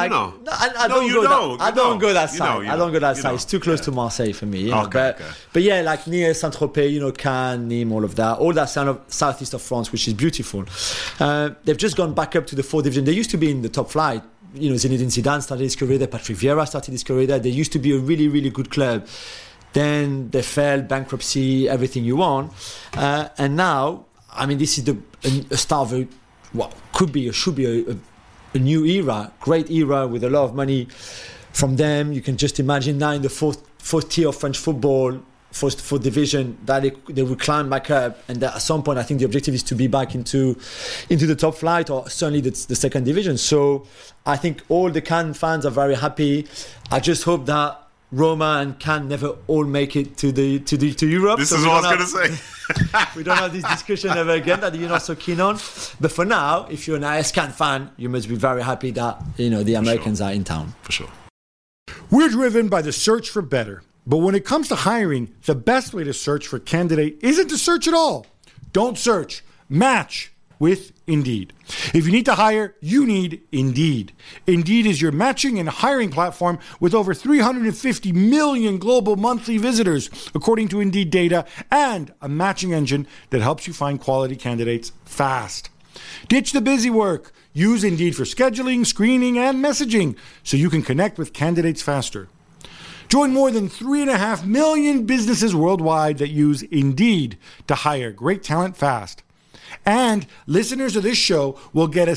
don't go that side. I don't go that side. It's too close to Marseille for me. But yeah, like near Saint-Tropez, Cannes, Nîmes, all of that. All that sound of southeast of France, which is beautiful. They've just gone back up to the 4th division. They used to be in the top flight. Zinedine Zidane started his career there. Patrick Vieira started his career there. They used to be a really, really good club. Then they fell, bankruptcy, everything you want. And now, this is a start of what should be a new era, great era with a lot of money from them. You can just imagine now in the fourth tier of French football, fourth division, that they will climb back up, and that at some point I think the objective is to be back into the top flight, or certainly the second division. So I think all the Cannes fans are very happy. I just hope that Roma and Cannes never all make it to Europe. This is what I was going to say. We don't have this discussion ever again that you're not so keen on. But for now, if you're an AS Cannes fan, you must be very happy that the Americans are in town. For sure. We're driven by the search for better. But when it comes to hiring, the best way to search for a candidate isn't to search at all. Don't search. Match with Indeed. If you need to hire, you need Indeed. Indeed is your matching and hiring platform with over 350 million global monthly visitors, according to Indeed data, and a matching engine that helps you find quality candidates fast. Ditch the busy work. Use Indeed for scheduling, screening, and messaging so you can connect with candidates faster. Join more than 3.5 million businesses worldwide that use Indeed to hire great talent fast. And listeners of this show will get a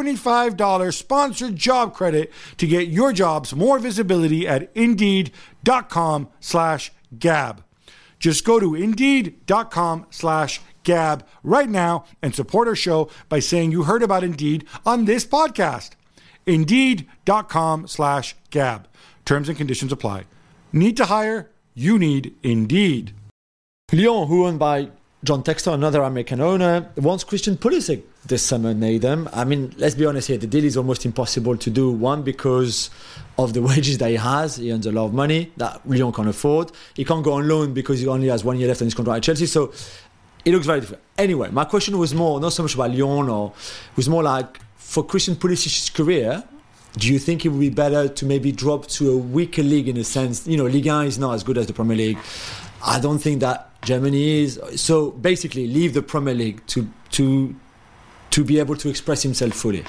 $75 sponsored job credit to get your jobs more visibility at Indeed.com/Gab. Just go to Indeed.com/Gab right now and support our show by saying you heard about Indeed on this podcast. Indeed.com/Gab. Terms and conditions apply. Need to hire? You need Indeed. Lyon, who owned by John Textor, another American owner, wants Christian Pulisic this summer, Nathan. Let's be honest here. The deal is almost impossible to do. One, because of the wages that he has. He earns a lot of money that Lyon can't afford. He can't go on loan because he only has 1 year left on his contract at Chelsea. So it looks very different. Anyway, my question was not so much about Lyon, it was more like, for Christian Pulisic's career, do you think it would be better to maybe drop to a weaker league in a sense? Ligue 1 is not as good as the Premier League. I don't think that Germany is. So basically, leave the Premier League to be able to express himself fully.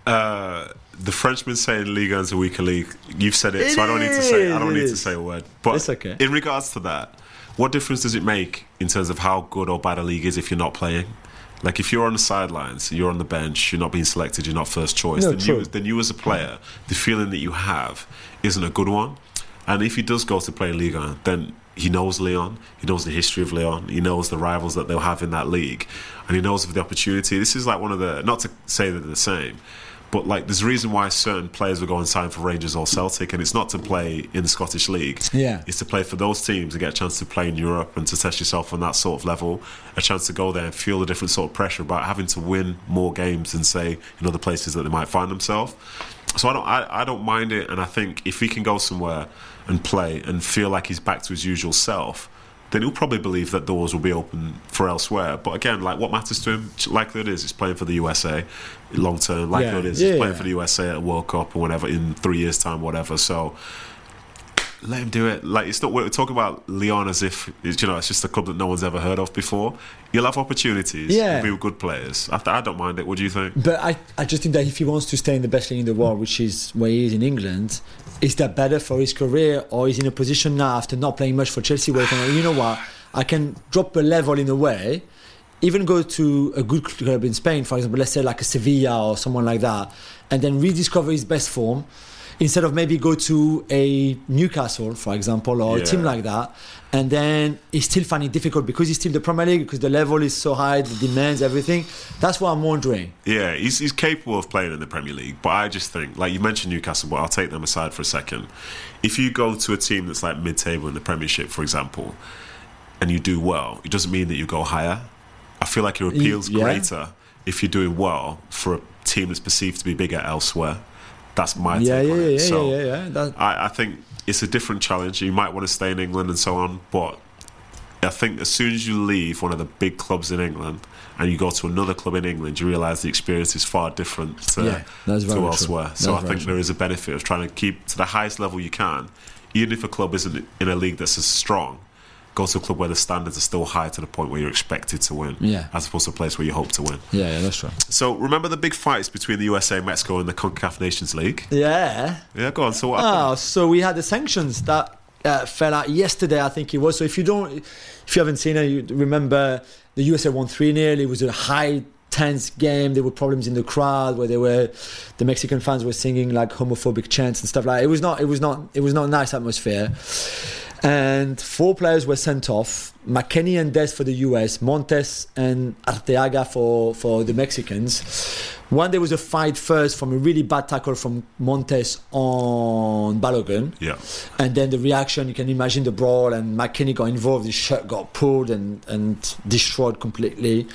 The Frenchman saying Ligue 1 is a weaker league. You've said it, so I don't need to say a word. But it's okay. In regards to that, what difference does it make in terms of how good or bad a league is if you're not playing? Like, if you're on the sidelines, you're on the bench, you're not being selected, you're not first choice, then you as a player, the feeling that you have isn't a good one. And if he does go to play in Ligue 1, then he knows Lyon, he knows the history of Lyon, he knows the rivals that they'll have in that league, and he knows of the opportunity. This is like one of the, not to say that they're the same, but like there's a reason why certain players will go and sign for Rangers or Celtic, and it's not to play in the Scottish League. Yeah. It's to play for those teams and get a chance to play in Europe and to test yourself on that sort of level, a chance to go there and feel a different sort of pressure about having to win more games than, say, in other places that they might find themselves. So I don't mind it, and I think if he can go somewhere and play and feel like he's back to his usual self, then he'll probably believe that doors will be open for elsewhere. But again, like, what matters to him, likelihood is he's playing for the USA long term. Likelihood is he's playing for the USA at a World Cup or whatever in 3 years' time, whatever. So let him do it. Like, it's not, we're talking about Lyon as if it's just a club that no one's ever heard of before. You'll have opportunities. Yeah. You'll be with good players. I don't mind it. What do you think? But I just think that if he wants to stay in the best league in the world, which is where he is in England, is that better for his career, or is he in a position now after not playing much for Chelsea where he can, you know what, I can drop a level in a way, even go to a good club in Spain, for example, let's say like a Sevilla or someone like that, and then rediscover his best form, instead of maybe go to a Newcastle, for example, or a team like that, and then he's still finding it difficult because he's still the Premier League, because the level is so high, the demands, everything. That's what I'm wondering. Yeah, he's capable of playing in the Premier League, but I just think, like you mentioned Newcastle, but I'll take them aside for a second. If you go to a team that's like mid-table in the Premiership, for example, and you do well, it doesn't mean that you go higher. I feel like your appeal's greater if you're doing well for team that's perceived to be bigger elsewhere. That's my Yeah, take yeah, on it. yeah, So yeah. That, I think it's a different challenge. You might want to stay in England and so on, but I think as soon as you leave one of the big clubs in England and you go to another club in England, you realise the experience is far different to elsewhere. So I think there is a benefit of trying to keep to the highest level you can, even if a club isn't in a league that's as strong. Go to a club where the standards are still high to the point where you're expected to win, as opposed to a place where you hope to win. Yeah, that's right. So remember the big fights between the USA, Mexico, and the CONCACAF Nations League? Yeah. Yeah, go on. So what happened? So we had the sanctions that fell out yesterday, I think it was. So if you haven't seen it, you remember the USA won 3-0. It was a high tense game. There were problems in the crowd where the Mexican fans were singing like homophobic chants and stuff like that. It was not a nice atmosphere. And 4 players were sent off: McKennie and Des for the US, Montes and Arteaga for the Mexicans. One, there was a fight first from a really bad tackle from Montes on Balogun. Yeah. And then the reaction, you can imagine the brawl, and McKennie got involved, his shirt got pulled and destroyed completely.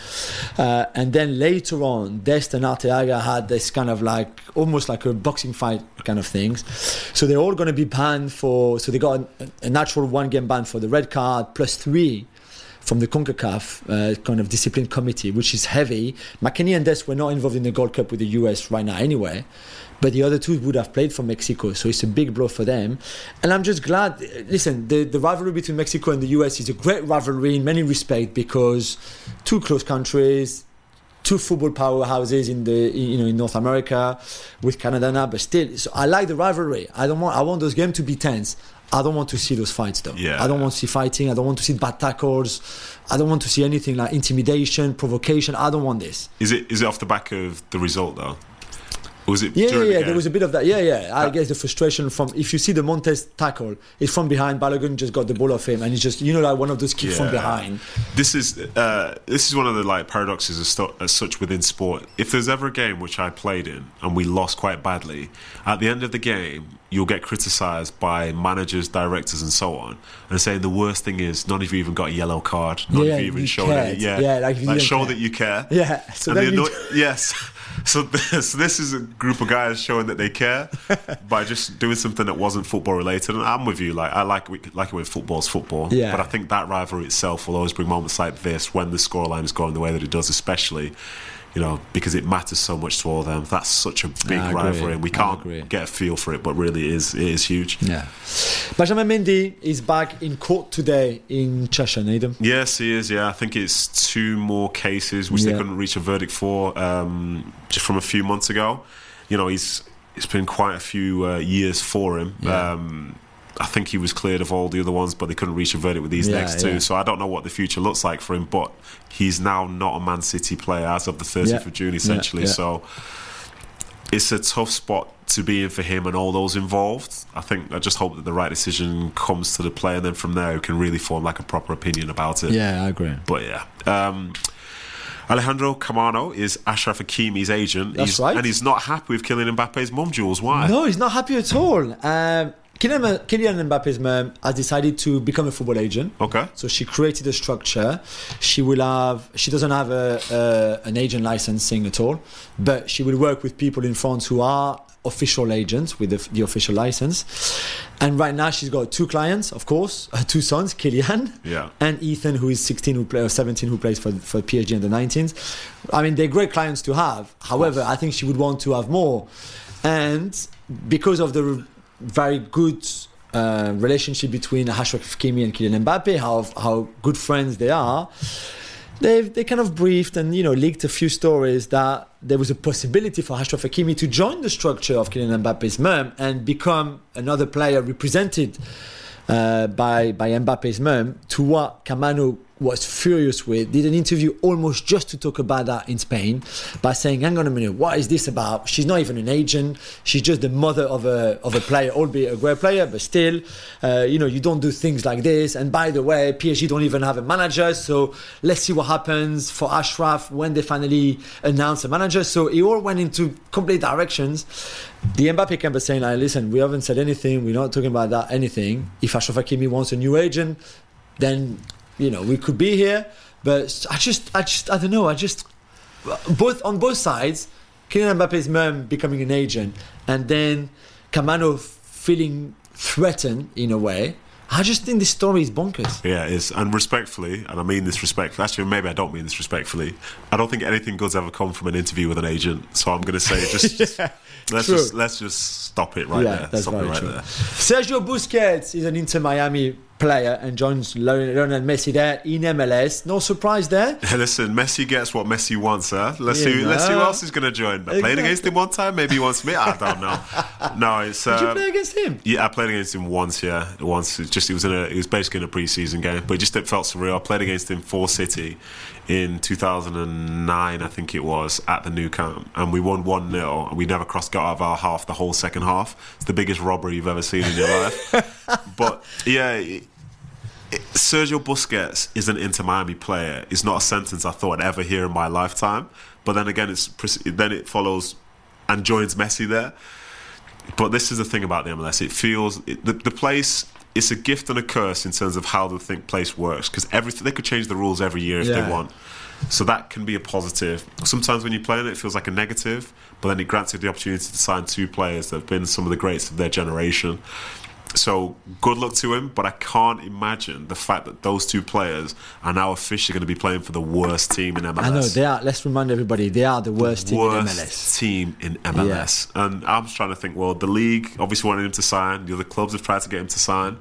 And then later on, Dest and Arteaga had this kind of like, almost like a boxing fight kind of things. So they're all going to be banned so they got a natural 1-game ban for the red card, plus 3 from the CONCACAF kind of discipline committee, which is heavy. McKennie and Des were not involved in the Gold Cup with the US right now anyway, but the other 2 would have played for Mexico, so it's a big blow for them. And I'm just glad, listen, the rivalry between Mexico and the US is a great rivalry in many respects, because 2 close countries, 2 football powerhouses in North America, with Canada now, but still, so I like the rivalry. I want those games to be tense. I don't want to see those fights though. Yeah. I don't want to see fighting. I don't want to see bad tackles. I don't want to see anything like intimidation, provocation. I don't want this. Is it off the back of the result though? Or was it Yeah, during the game? there was a bit of that. I guess the frustration from, if you see the Montes tackle, it's from behind. Balogun just got the ball off him, and it's just, like one of those kicks from behind. This is one of the like paradoxes as such within sport. If there's ever a game which I played in and we lost quite badly, at the end of the game you'll get criticised by managers, directors, and so on, and saying the worst thing is none of you even got a yellow card. None of you even showed it. Like show that you care. Yeah. So then yes. So this is a group of guys showing that they care by just doing something that wasn't football related. And I'm with you. Like I like it when football's football. Yeah. But I think that rivalry itself will always bring moments like this when the scoreline is going the way that it does, especially, because it matters so much to all of them. That's such a big rivalry, and we can't get a feel for it, but really it is huge. Yeah. Benjamin Mendy is back in court today in Cheshire, Needham. Yes, he is. Yeah, I think it's 2 more cases which they couldn't reach a verdict for just from a few months ago. It's been quite a few years for him. Yeah. I think he was cleared of all the other ones, but they couldn't reach a verdict with these next 2. So I don't know what the future looks like for him, but he's now not a Man City player as of the 30th of June, essentially. So it's a tough spot to be in for him and all those involved. I just hope that the right decision comes to the player, and then from there who can really form like a proper opinion about it. Yeah, I agree. But Alejandro Camano is Achraf Hakimi's agent. That's right. And he's not happy with Kylian Mbappe's mum, Jules. Why? No, he's not happy at all. Kylian Mbappe's mum has decided to become a football agent. Okay. So she created a structure. She doesn't have an agent licensing at all, but she will work with people in France who are official agents with the official license. And right now she's got 2 clients, of course, 2 sons, Kylian and Ethan, who is 16 or 17, who plays for PSG in the 19s. I mean, they're great clients to have. However, I think she would want to have more. And because of the very good relationship between Achraf Hakimi and Kylian Mbappe, how good friends they are, they kind of briefed and leaked a few stories that there was a possibility for Achraf Hakimi to join the structure of Kylian Mbappe's mum and become another player represented by Mbappe's mum, to what Camano was furious with, did an interview almost just to talk about that in Spain by saying, hang on a minute, what is this about? She's not even an agent, she's just the mother of a player, albeit a great player, but still, you don't do things like this. And by the way, PSG don't even have a manager, so let's see what happens for Achraf when they finally announce a manager. So it all went into complete directions. The Mbappe camp is saying, listen, we haven't said anything, we're not talking about that, anything. If Achraf Hakimi wants a new agent, then we could be here. But I don't know. On both sides, Kylian Mbappe's mum becoming an agent, and then Kamano feeling threatened in a way. I just think this story is bonkers. Yeah, it is. And respectfully, and I mean this respectfully, actually, maybe I don't mean this respectfully, I don't think anything good's ever come from an interview with an agent. So I'm going to say, let's just stop it right there. That's stop very it right true. there. Sergio Busquets is an Inter Miami player and joins Lionel Messi there in MLS. No surprise there. Listen, Messi gets what Messi wants, huh? Let's see who else is going to join. I played against him one time. Maybe he wants me. I don't know. No, it's. Did you play against him? Yeah, I played against him once. Yeah, once. He was basically in a pre-season game, but it felt surreal. I played against him for City in 2009, I think it was, at the Nou Camp, and we won 1-0, and we never got out of our half the whole second half. It's the biggest robbery you've ever seen in your life. But yeah, Sergio Busquets is an Inter Miami player. It's not a sentence I thought I'd ever hear in my lifetime. But then again, it follows and joins Messi there. But this is the thing about the MLS. It feels the place. It's a gift and a curse in terms of how the place works, because they could change the rules every year if they want. So that can be a positive. Sometimes when you play in it feels like a negative, but then it grants you the opportunity to sign two players that have been some of the greats of their generation. So good luck to him, but I can't imagine the fact that those two players are now officially going to be playing for the worst team in MLS. I know they are. Let's remind everybody, they are the worst team in MLS. Yeah. And I'm just trying to think, well, the league obviously wanted him to sign. The other clubs have tried to get him to sign.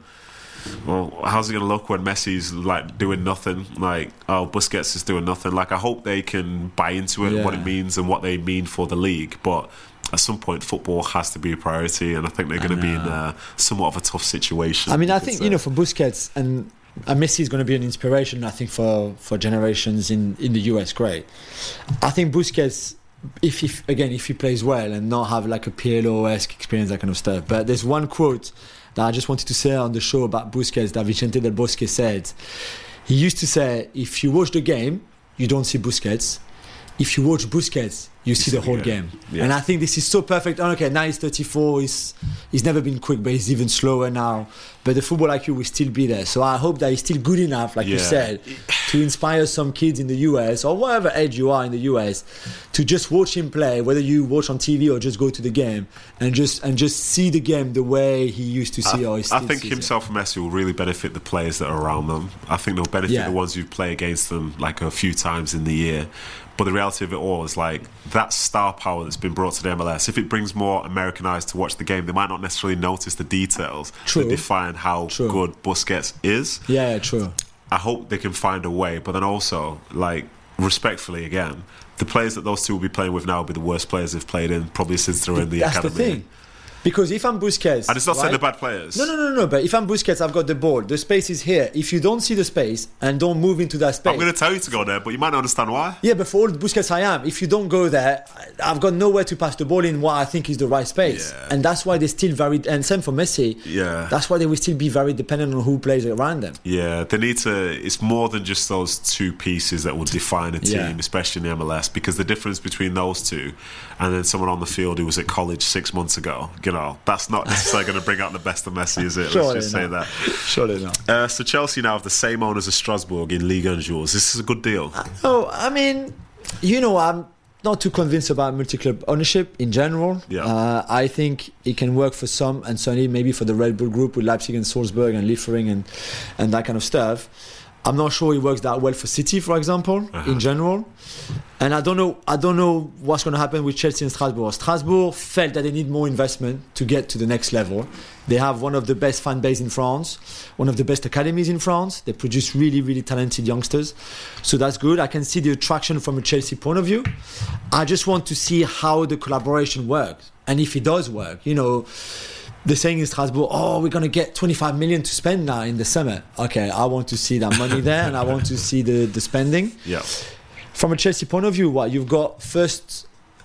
Well, how's it going to look when Messi's like doing nothing? Like, Busquets is doing nothing. Like, I hope they can buy into it, what it means and what they mean for the league. But at some point, football has to be a priority, and I think they're going to be in somewhat of a tough situation. I mean, I think, for Busquets, and Messi is going to be an inspiration, I think, for generations in the US. Great. I think Busquets, if he plays well and not have like a Pirlo-esque experience, that kind of stuff. But there's one quote that I just wanted to say on the show about Busquets that Vicente Del Bosque said. He used to say, if you watch the game, you don't see Busquets. If you watch Busquets, you see the whole game. Yeah. And I think this is so perfect. And okay, now he's 34. He's never been quick, but he's even slower now. But the football IQ will still be there. So I hope that he's still good enough, like you said, to inspire some kids in the US or whatever age you are in the US to just watch him play, whether you watch on TV or just go to the game and just see the game the way he used to see. I think himself and Messi will really benefit the players that are around them. I think they'll benefit the ones who play against them like a few times in the year. But the reality of it all is like that star power that's been brought to the MLS, if it brings more American eyes to watch the game, they might not necessarily notice the details that define how good Busquets is. Yeah, true. I hope they can find a way, but then also, like, respectfully again, the players that those two will be playing with now will be the worst players they've played in probably since they're in the academy. That's the thing. Because if I'm Busquets... And it's not saying they're bad players. No. But if I'm Busquets, I've got the ball. The space is here. If you don't see the space and don't move into that space... I'm going to tell you to go there, but you might not understand why. Yeah, but for all the Busquets I am, if you don't go there, I've got nowhere to pass the ball in what I think is the right space. Yeah. And that's why they're still very... And same for Messi. Yeah. That's why they will still be very dependent on who plays around them. Yeah, they need to... It's more than just those two pieces that will define a team, especially in the MLS, because the difference between those two and then someone on the field who was at college 6 months ago, that's not necessarily going to bring out the best of Messi, is it? Let's just say that. Surely not. So Chelsea now have the same owners as Strasbourg in Ligue 1 Jules. This is a good deal. I mean, I'm not too convinced about multi-club ownership in general. Yeah. I think it can work for some, and certainly maybe for the Red Bull Group with Leipzig and Salzburg and Liefering and that kind of stuff. I'm not sure it works that well for City, for example, in general. And I don't know what's going to happen with Chelsea and Strasbourg. Strasbourg felt that they need more investment to get to the next level. They have one of the best fan base in France, one of the best academies in France. They produce really, really talented youngsters. So that's good. I can see the attraction from a Chelsea point of view. I just want to see how the collaboration works. And if it does work, they're saying in Strasbourg, we're going to get 25 million to spend now in the summer. Okay, I want to see that money there and I want to see the spending. Yeah. From a Chelsea point of view, you've got first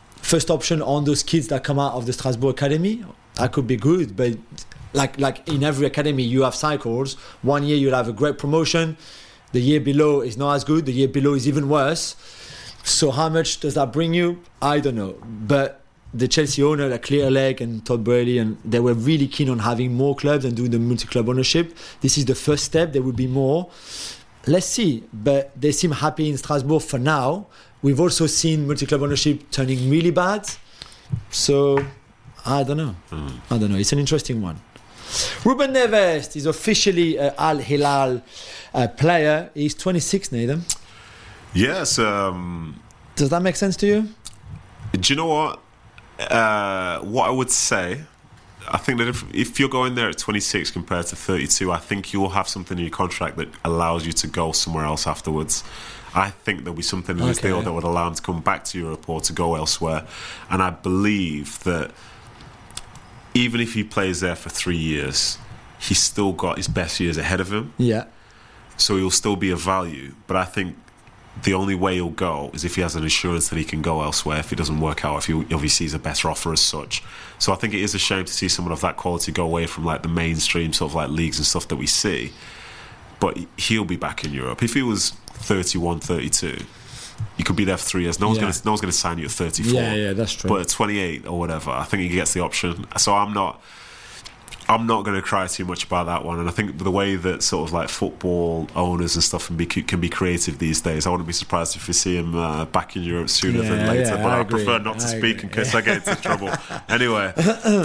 option on those kids that come out of the Strasbourg Academy. That could be good, but like in every academy, you have cycles. 1 year you'll have a great promotion. The year below is not as good. The year below is even worse. So how much does that bring you? I don't know. But the Chelsea owner, like Clearlake and Todd Boehly, and they were really keen on having more clubs and doing the multi-club ownership. This is the first step. There will be more. let's see. But they seem happy in Strasbourg for now. We've also seen multi-club ownership turning really bad. So, I don't know. I don't know. It's an interesting one. Ruben Neves is officially an Al Hilal player. He's 26, Nathan. Yes. Does that make sense to you? Do you know what? What I would say, I think that if you're going there at 26 compared to 32, I think you'll have something in your contract that allows you to go somewhere else afterwards. I think there'll be something in this deal that would allow him to come back to Europe or to go elsewhere. And I believe that even if he plays there for 3 years, he's still got his best years ahead of him. Yeah. So he'll still be of value. But I think the only way he'll go is if he has an assurance that he can go elsewhere if it doesn't work out, if he obviously sees a better offer as such. So I think it is a shame to see someone of that quality go away from like the mainstream sort of like leagues and stuff that we see. But he'll be back in Europe. If he was 31, 32, you could be there for 3 years. No one's going to sign you at 34. Yeah, that's true. But at 28 or whatever, I think he gets the option. So I'm not going to cry too much about that one. And I think the way that sort of like football owners and stuff can be creative these days, I wouldn't be surprised if we see him back in Europe sooner than later. But I prefer not to speak in case I get into trouble. Anyway,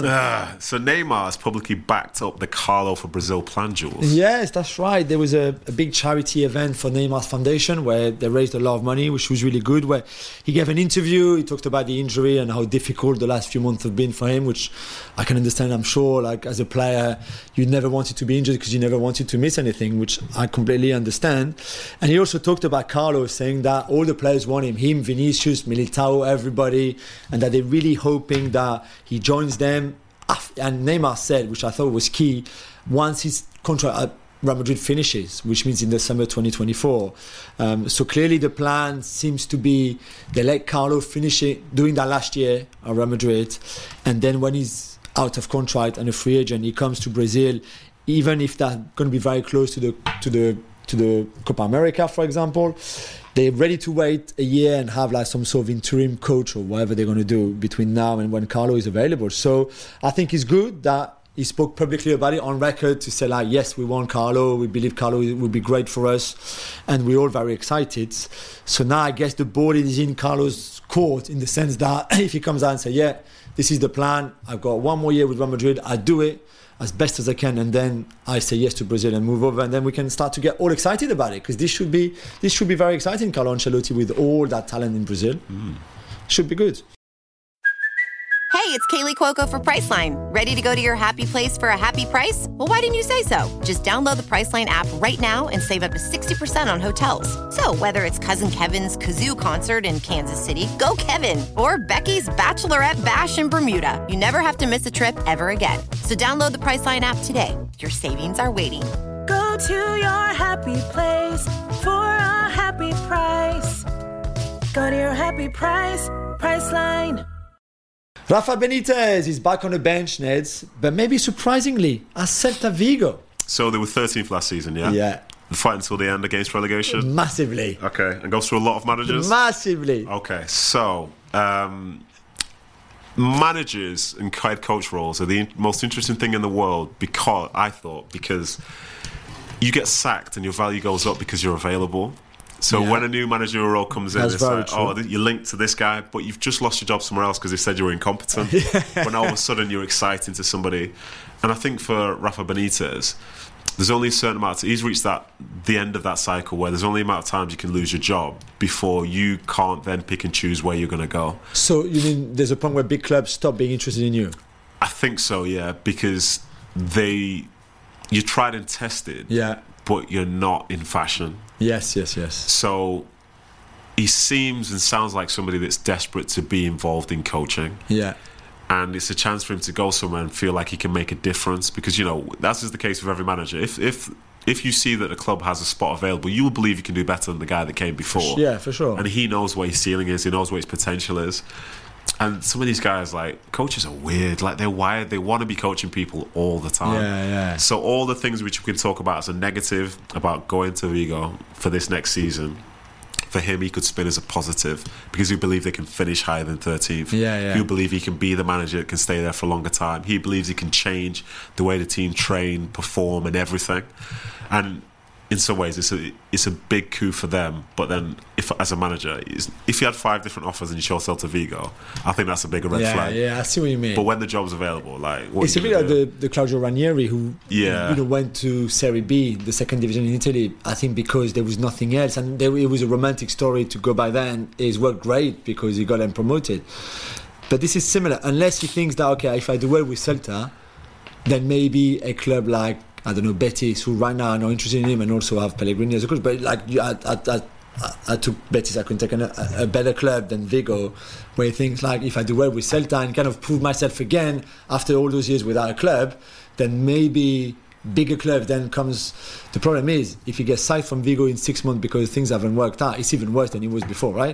so Neymar has publicly backed up the Carlo for Brazil plan, Jules. Yes, that's right. There was a big charity event for Neymar's foundation where they raised a lot of money, which was really good, where he gave an interview. He talked about the injury and how difficult the last few months have been for him, which I can understand, I'm sure. Like, as a player, you never wanted to be injured because you never wanted to miss anything, which I completely understand. And he also talked about Carlos, saying that all the players want him, Vinicius, Militao, everybody, and that they're really hoping that he joins them. And Neymar said, which I thought was key, once his contract at Real Madrid finishes, which means in the summer 2024. So clearly the plan seems to be they let Carlo finish it, doing that last year at Real Madrid, and then when he's out of contract and a free agent, he comes to Brazil, even if that's going to be very close to the Copa America, for example. They're ready to wait a year and have like some sort of interim coach or whatever they're going to do between now and when Carlo is available. So I think it's good that he spoke publicly about it on record to say like, yes, we want Carlo, we believe Carlo will be great for us, and we're all very excited. So now I guess the ball is in Carlo's court, in the sense that if he comes out and says, yeah, this is the plan, I've got one more year with Real Madrid, I do it as best as I can, and then I say yes to Brazil and move over, and then we can start to get all excited about it, because this should be very exciting. Carlo Ancelotti with all that talent in Brazil should be good. Hey, it's Kaylee Cuoco for Priceline. Ready to go to your happy place for a happy price? Well, why didn't you say so? Just download the Priceline app right now and save up to 60% on hotels. So whether it's Cousin Kevin's Kazoo Concert in Kansas City, go Kevin, or Becky's Bachelorette Bash in Bermuda, you never have to miss a trip ever again. So download the Priceline app today. Your savings are waiting. Go to your happy place for a happy price. Go to your happy price, Priceline. Rafa Benitez is back on the bench, Neds, but maybe surprisingly at Celta Vigo. So they were 13th last season, yeah? Yeah. The fight until the end against relegation? Massively. Okay, and goes through a lot of managers? Massively. Okay, so managers and head coach roles are the most interesting thing in the world, because you get sacked and your value goes up because you're available. So when a new managerial role comes in, it's like, you're linked to this guy, but you've just lost your job somewhere else because they said you were incompetent. But now all of a sudden you're exciting to somebody. And I think for Rafa Benitez, there's only a certain amount he's reached the end of that cycle where there's only a amount of times you can lose your job before you can't then pick and choose where you're going to go. So you mean there's a point where big clubs stop being interested in you? I think so, yeah, because you're tried and tested, but you're not in fashion. Yes. So he seems and sounds like somebody that's desperate to be involved in coaching. Yeah. And it's a chance for him to go somewhere and feel like he can make a difference, because, that's just the case with every manager. If you see that a club has a spot available, you will believe you can do better than the guy that came before. Yeah, for sure. And he knows what his ceiling is, he knows what his potential is. And some of these guys, like, coaches are weird. Like, they're wired. They want to be coaching people all the time. Yeah. So all the things which we can talk about as a negative about going to Vigo for this next season, for him, he could spin as a positive, because he believes they can finish higher than 13th. Yeah. He believes he can be the manager that can stay there for a longer time. He believes he can change the way the team train, perform, and everything. And in some ways, it's a big coup for them. But then, if as a manager, if you had 5 different offers and you chose Celta Vigo, I think that's a bigger red flag. Yeah, I see what you mean. But when the job's available, like it's a bit like the Claudio Ranieri who went to Serie B, the second division in Italy. I think because there was nothing else, and it was a romantic story to go by then. It's worked great because he got them promoted. But this is similar, unless he thinks that okay, if I do well with Celta, then maybe a club like, I don't know, Betis, who right now are not interested in him and also have Pellegrini as a coach. But like I took Betis, I could take a better club than Vigo, where he thinks like, if I do well with Celta and kind of prove myself again after all those years without a club, then maybe bigger club. Then comes the problem is if he gets signed from Vigo in 6 months because things haven't worked out, it's even worse than it was before, right?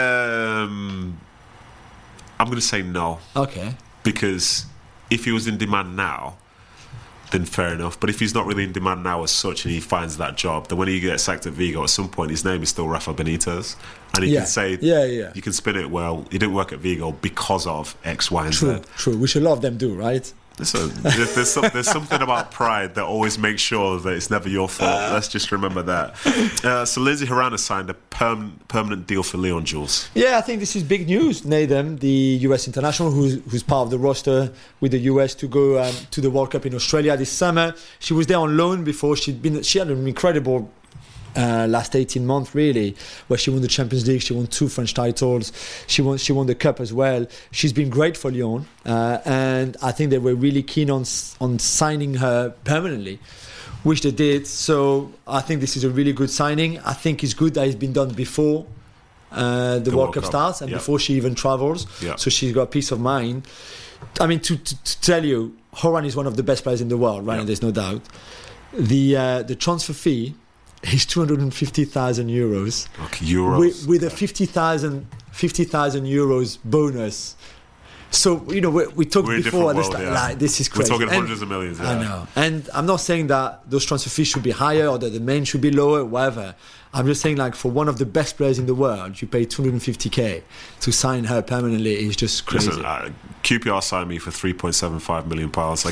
I'm going to say no. Okay. Because if he was in demand now, then fair enough. But if he's not really in demand now as such and he finds that job, then when he gets sacked at Vigo, at some point his name is still Rafa Benitez. And he can say, you can spin it, well, he didn't work at Vigo because of X, Y, and Z. True, which a lot of them do, right? So there's something about pride that always makes sure that it's never your fault. Let's just remember that. So Lindsay Horan has signed a permanent deal for Leon Jules. Yeah, I think this is big news. Nathan, the US international, who's part of the roster with the US to go to the World Cup in Australia this summer. She was there on loan before. She had an incredible last 18 months really, where she won the Champions League, she won 2 French titles, she won the Cup as well. She's been great for Lyon, and I think they were really keen on signing her permanently, which they did. So I think this is a really good signing. I think it's good that it's been done before the World Cup starts and before she even travels, so she's got peace of mind. I mean, to tell you, Horan is one of the best players in the world, right? And there's no doubt. The transfer fee is 250,000 euros. Okay, euros. With a 50,000 euros bonus. So, we talked before, like, this is crazy. We're talking hundreds of millions. Yeah. I know. And I'm not saying that those transfer fees should be higher or that the main should be lower, whatever. I'm just saying, like, for one of the best players in the world, you pay 250k to sign her permanently is just crazy. Listen, QPR signed me for £3.75 million.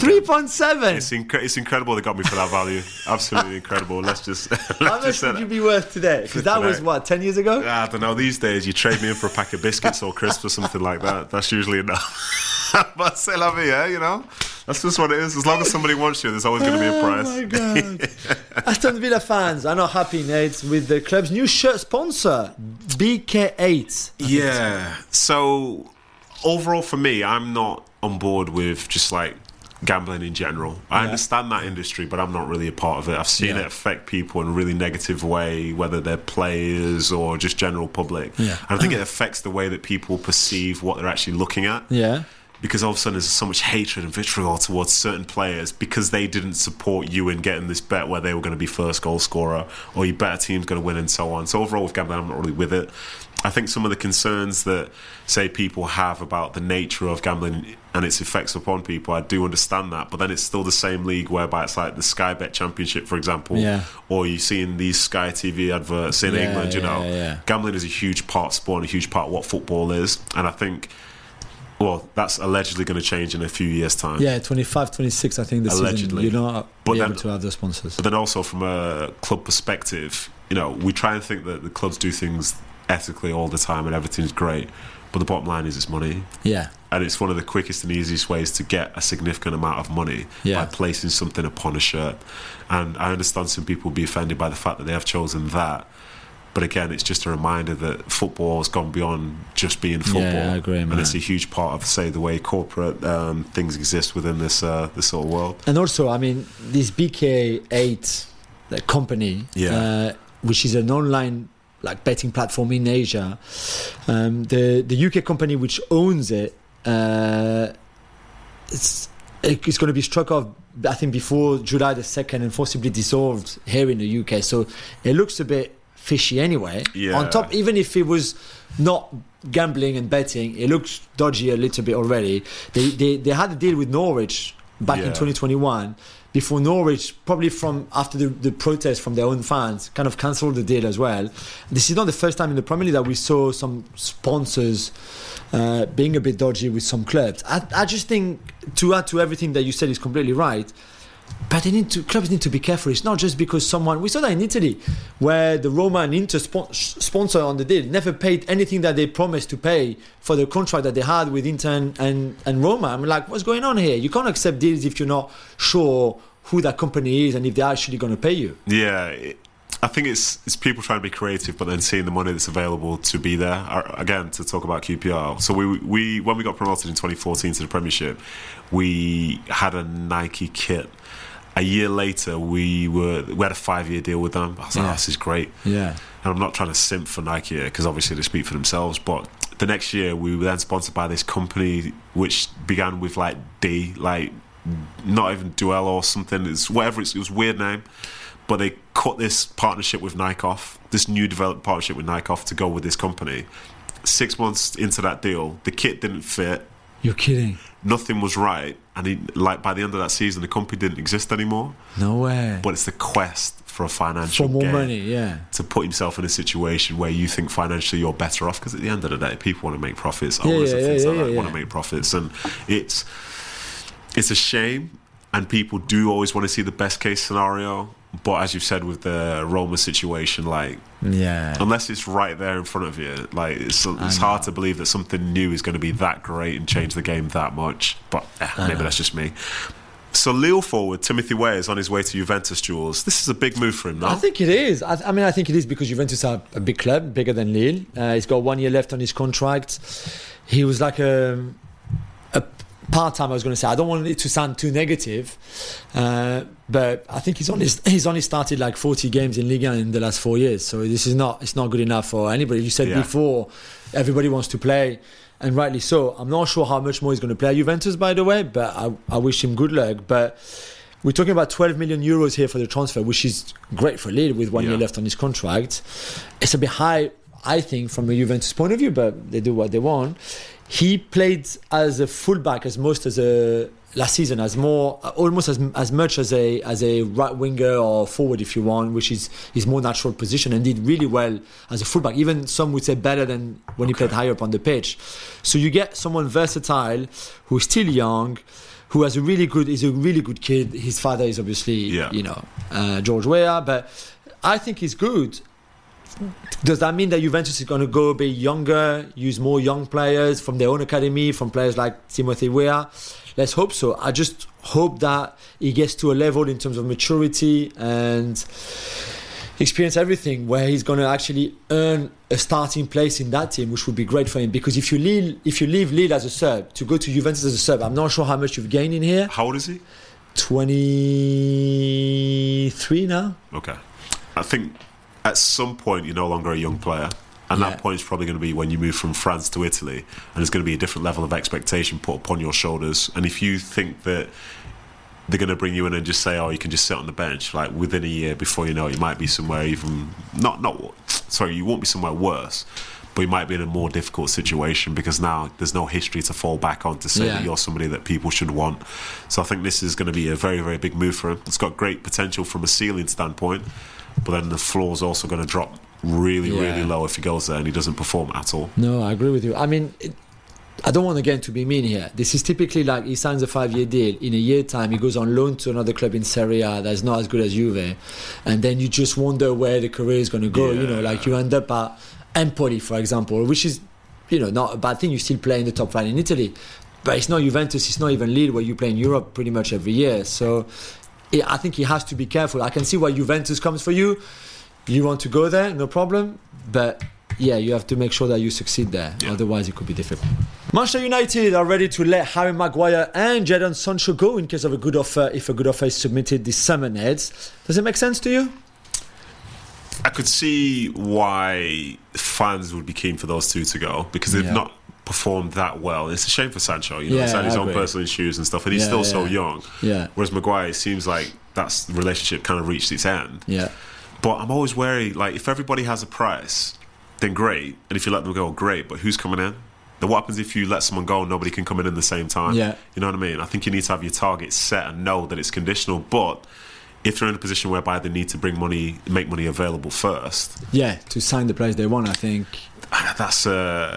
3.7. It's incredible they got me for that value. Absolutely incredible. Let's just. How much would you be worth today? Because that was what, 10 years ago? I don't know. These days, you trade me in for a pack of biscuits or crisps or something like that. That's usually enough. But c'est la vie, That's just what it is. As long as somebody wants you, there's always going to be a price. Oh my God. Aston Villa fans are not happy, Nate, with the club's new shirt sponsor, BK8. Yeah. So overall for me, I'm not on board with just like gambling in general. I understand that industry, but I'm not really a part of it. I've seen it affect people in a really negative way, whether they're players or just general public. And I think it affects the way that people perceive what they're actually looking at. Yeah. Because all of a sudden there's so much hatred and vitriol towards certain players because they didn't support you in getting this bet where they were going to be first goal scorer or your better team's going to win and so on. So overall with gambling, I'm not really with it. I think some of the concerns that, say, people have about the nature of gambling and its effects upon people, I do understand that. But then it's still the same league whereby it's like the Sky Bet Championship, for example, or you see in these Sky TV adverts in England, Gambling is a huge part of sport and a huge part of what football is. And I think, well, that's allegedly going to change in a few years' time. Yeah, 25, 26, I think the allegedly. Season, you're not able to have the sponsors. But then also from a club perspective, we try and think that the clubs do things ethically all the time and everything's great. But the bottom line is it's money. Yeah. And it's one of the quickest and easiest ways to get a significant amount of money by placing something upon a shirt. And I understand some people will be offended by the fact that they have chosen that. But again, it's just a reminder that football has gone beyond just being football. Yeah, I agree, man. And it's a huge part of, say, the way corporate things exist within this sort of world. And also, I mean, this BK8 company, which is an online betting platform in Asia, the UK company which owns it, it's going to be struck off, I think, before July the 2nd and forcibly dissolved here in the UK. So it looks a bit fishy anyway. On top, even if it was not gambling and betting, it looks dodgy a little bit already. They had a deal with Norwich back in 2021 before Norwich, probably from after the protest from their own fans, kind of cancelled the deal as well. This is not the first time in the Premier League that we saw some sponsors being a bit dodgy with some clubs. I just think, to add to everything that you said is completely right, But clubs need to be careful. It's not just because someone. We saw that in Italy, where the Roma and Inter sponsor on the deal never paid anything that they promised to pay for the contract that they had with Inter and Roma. I'm like, what's going on here? You can't accept deals if you're not sure who that company is and if they're actually going to pay you. Yeah, I think it's people trying to be creative, but then seeing the money that's available to be there. Again, to talk about QPR. So we when we got promoted in 2014 to the Premiership, we had a Nike kit. A year later, we had a 5-year deal with them. I was like, oh, this is great. Yeah. And I'm not trying to simp for Nike here, because obviously they speak for themselves. But the next year, we were then sponsored by this company, which began with like D, like not even Duel or something. It's whatever. It was a weird name. But they cut this partnership with Nike off, this new developed partnership with Nike off to go with this company. 6 months into that deal, the kit didn't fit. You're kidding. Nothing was right, and by the end of that season, the company didn't exist anymore. No way. But it's the quest for a financial for more gain, money, yeah. to put himself in a situation where you think financially you're better off, because at the end of the day, people want to make profits. Owners and things like that want to make profits, and it's a shame. And people do always want to see the best case scenario. But as you've said with the Roma situation, like, unless it's right there in front of you, like it's hard to believe that something new is going to be that great and change the game that much. But maybe that's just me. So Lille forward Timothy Weah is on his way to Juventus, Jules. This is a big move for him, no? I think it is. I think it is because Juventus are a big club, bigger than Lille. He's got 1 year left on his contract. He was like a part-time, I was going to say. I don't want it to sound too negative, but I think he's only started like 40 games in Ligue 1 in the last 4 years. So it's not good enough for anybody. You said before, everybody wants to play, and rightly so. I'm not sure how much more he's going to play at Juventus, by the way, but I wish him good luck. But we're talking about 12 million euros here for the transfer, which is great for Lille with 1 year left on his contract. It's a bit high, I think, from a Juventus point of view, but they do what they want. He played as a fullback last season, almost as much as a right winger or forward, if you want, which is his more natural position, and did really well as a fullback. Even some would say better than when he played higher up on the pitch. So you get someone versatile who's still young, who is a really good kid. His father is obviously George Weah, but I think he's good. Does that mean that Juventus is going to go a bit younger, use more young players from their own academy, from players like Timothy Weah? Let's hope so. I just hope that he gets to a level in terms of maturity and experience everything where he's going to actually earn a starting place in that team, which would be great for him. Because if you leave Lille as a sub to go to Juventus as a sub, I'm not sure how much you've gained in here. How old is he? 23 now. Okay. I think at some point you're no longer a young player, and that point is probably going to be when you move from France to Italy, and there's going to be a different level of expectation put upon your shoulders. And if you think that they're going to bring you in and just say, oh, you can just sit on the bench, like within a year, before you know it, you might be somewhere even you won't be somewhere worse, but you might be in a more difficult situation, because now there's no history to fall back on to say that you're somebody that people should want. So I think this is going to be a very, very big move for him. It's got great potential from a ceiling standpoint, but then the floor's also going to drop really low if he goes there and he doesn't perform at all. No, I agree with you. I mean, I don't want again to be mean here. This is typically like he signs a 5-year deal. In a year time, he goes on loan to another club in Serie A that's not as good as Juve, and then you just wonder where the career is going to go. Like you end up at Empoli, for example, which is not a bad thing. You still play in the top 5 in Italy, but it's not Juventus, it's not even Lille, where you play in Europe pretty much every year. So I think he has to be careful. I can see why Juventus comes for you. You want to go there, no problem, but you have to make sure that you succeed there. Otherwise it could be difficult. Manchester United are ready to let Harry Maguire and Jadon Sancho go in case of a good offer, if a good offer is submitted this summer, Neds. Does it make sense to you? I could see why fans would be keen for those two to go, because they've not performed that well. It's a shame for Sancho, he's had his own personal issues and stuff, and he's still so young. Whereas Maguire, it seems like that relationship kind of reached its end. But I'm always wary, like, if everybody has a price, then great, and if you let them go, great, but who's coming in? Then what happens if you let someone go and nobody can come in the same time? You know what I mean? I think you need to have your target set and know that it's conditional, but if they're in a position whereby they need to make money available first, to sign the players they want, I think that's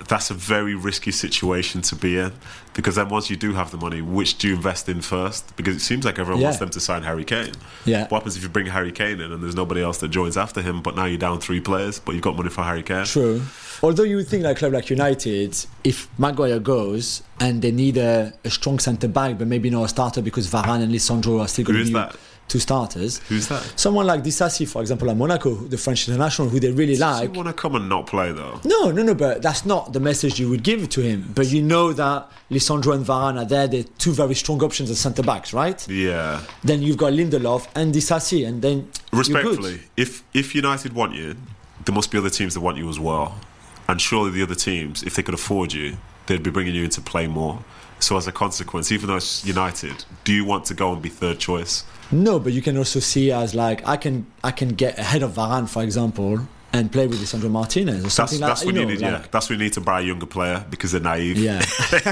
that's a very risky situation to be in, because then once you do have the money, which do you invest in first? Because it seems like everyone wants them to sign Harry Kane. Yeah. What happens if you bring Harry Kane in and there's nobody else that joins after him, but now you're down 3 players, but you've got money for Harry Kane? True. Although you would think like a club like United, if Maguire goes and they need a strong centre-back, but maybe not a starter because Varane and Lisandro are still going to be... that? 2 starters. Who's that? Someone like Disasi, for example, at Monaco, the French international, who they really like. Does he want to come and not play, though? No, but that's not the message you would give to him. But you know that Lisandro and Varane are there. They're 2 very strong options as centre-backs, right? Yeah. Then you've got Lindelof and Disasi, and then respectfully, if United want you, there must be other teams that want you as well. And surely the other teams, if they could afford you, they'd be bringing you in to play more. So as a consequence, even though it's United, do you want to go and be third choice? No, but you can also see as like I can get ahead of Varane, for example, and play with Lisandro Martinez or something that's like that. That's when you need to buy a younger player because they're naive. Yeah.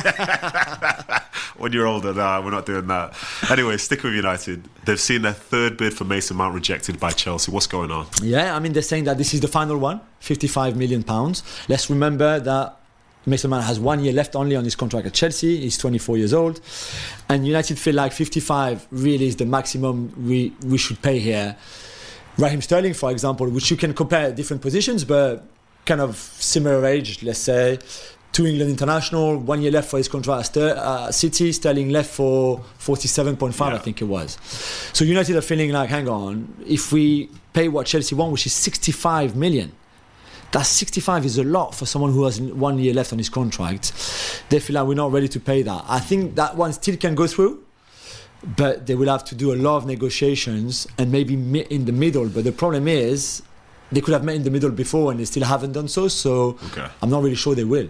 When you're older, nah, we're not doing that. Anyway, stick with United. They've seen their 3rd bid for Mason Mount rejected by Chelsea. What's going on? Yeah, I mean, they're saying that this is the final one, £55 million. Let's remember that Mason Mount has 1 year left only on his contract at Chelsea. He's 24 years old. And United feel like 55 really is the maximum we should pay here. Raheem Sterling, for example, which you can compare different positions, but kind of similar age, let's say. 2 England international, 1 year left for his contract at City. Sterling left for 47.5, I think it was. So United are feeling like, hang on, if we pay what Chelsea want, which is 65 million, that 65 is a lot for someone who has 1 year left on his contract. They feel like we're not ready to pay that. I think that one still can go through, but they will have to do a lot of negotiations and maybe meet in the middle. But the problem is, they could have met in the middle before and they still haven't done so. So I'm not really sure they will.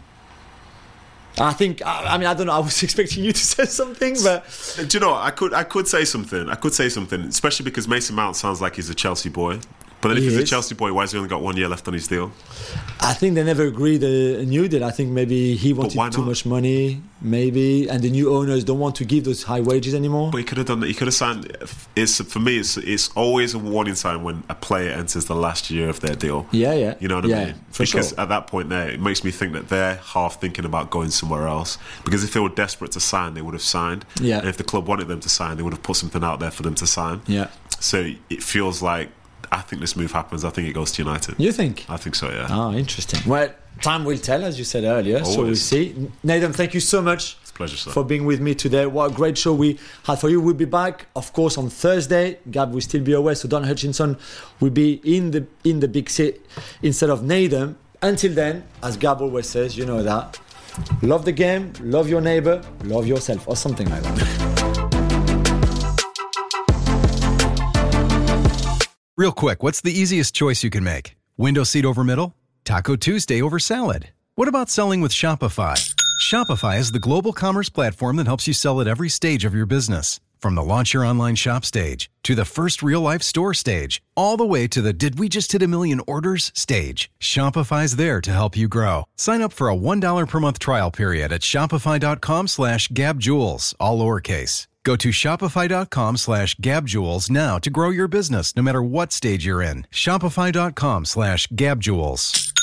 I think, I mean, I don't know. I was expecting you to say something, but do you know? I could say something. Especially because Mason Mount sounds like he's a Chelsea boy. But then if he's a Chelsea boy, why has he only got 1 year left on his deal? I think they never agreed a new deal. I think maybe he wanted too much money, maybe, and the new owners don't want to give those high wages anymore. But he could have done that. He could have signed. For me, it's always a warning sign when a player enters the last year of their deal. Yeah. You know what I mean? Because sure. At that point there, it makes me think that they're half thinking about going somewhere else. Because if they were desperate to sign, they would have signed. Yeah. And if the club wanted them to sign, they would have put something out there for them to sign. Yeah. So it feels like, I think this move happens. I think it goes to United. You think? I think so, yeah. Oh, interesting. Well, time will tell, as you said earlier. Always. So we'll see. Nathan, thank you so much. It's a pleasure, sir. For being with me today. What a great show we had for you. We'll be back, of course, on Thursday. Gab will still be away, so Don Hutchinson will be in the big city instead of Nathan. Until then, as Gab always says, you know that. Love the game, love your neighbour, love yourself, or something like that. Real quick, what's the easiest choice you can make? Window seat over middle? Taco Tuesday over salad? What about selling with Shopify? Shopify is the global commerce platform that helps you sell at every stage of your business. From the launch your online shop stage, to the first real-life store stage, all the way to the did we just hit a million orders stage. Shopify's there to help you grow. Sign up for a $1 per month trial period at shopify.com/gabjewels, all lowercase. Go to shopify.com/gabjewels now to grow your business no matter what stage you're in. Shopify.com/gabjewels.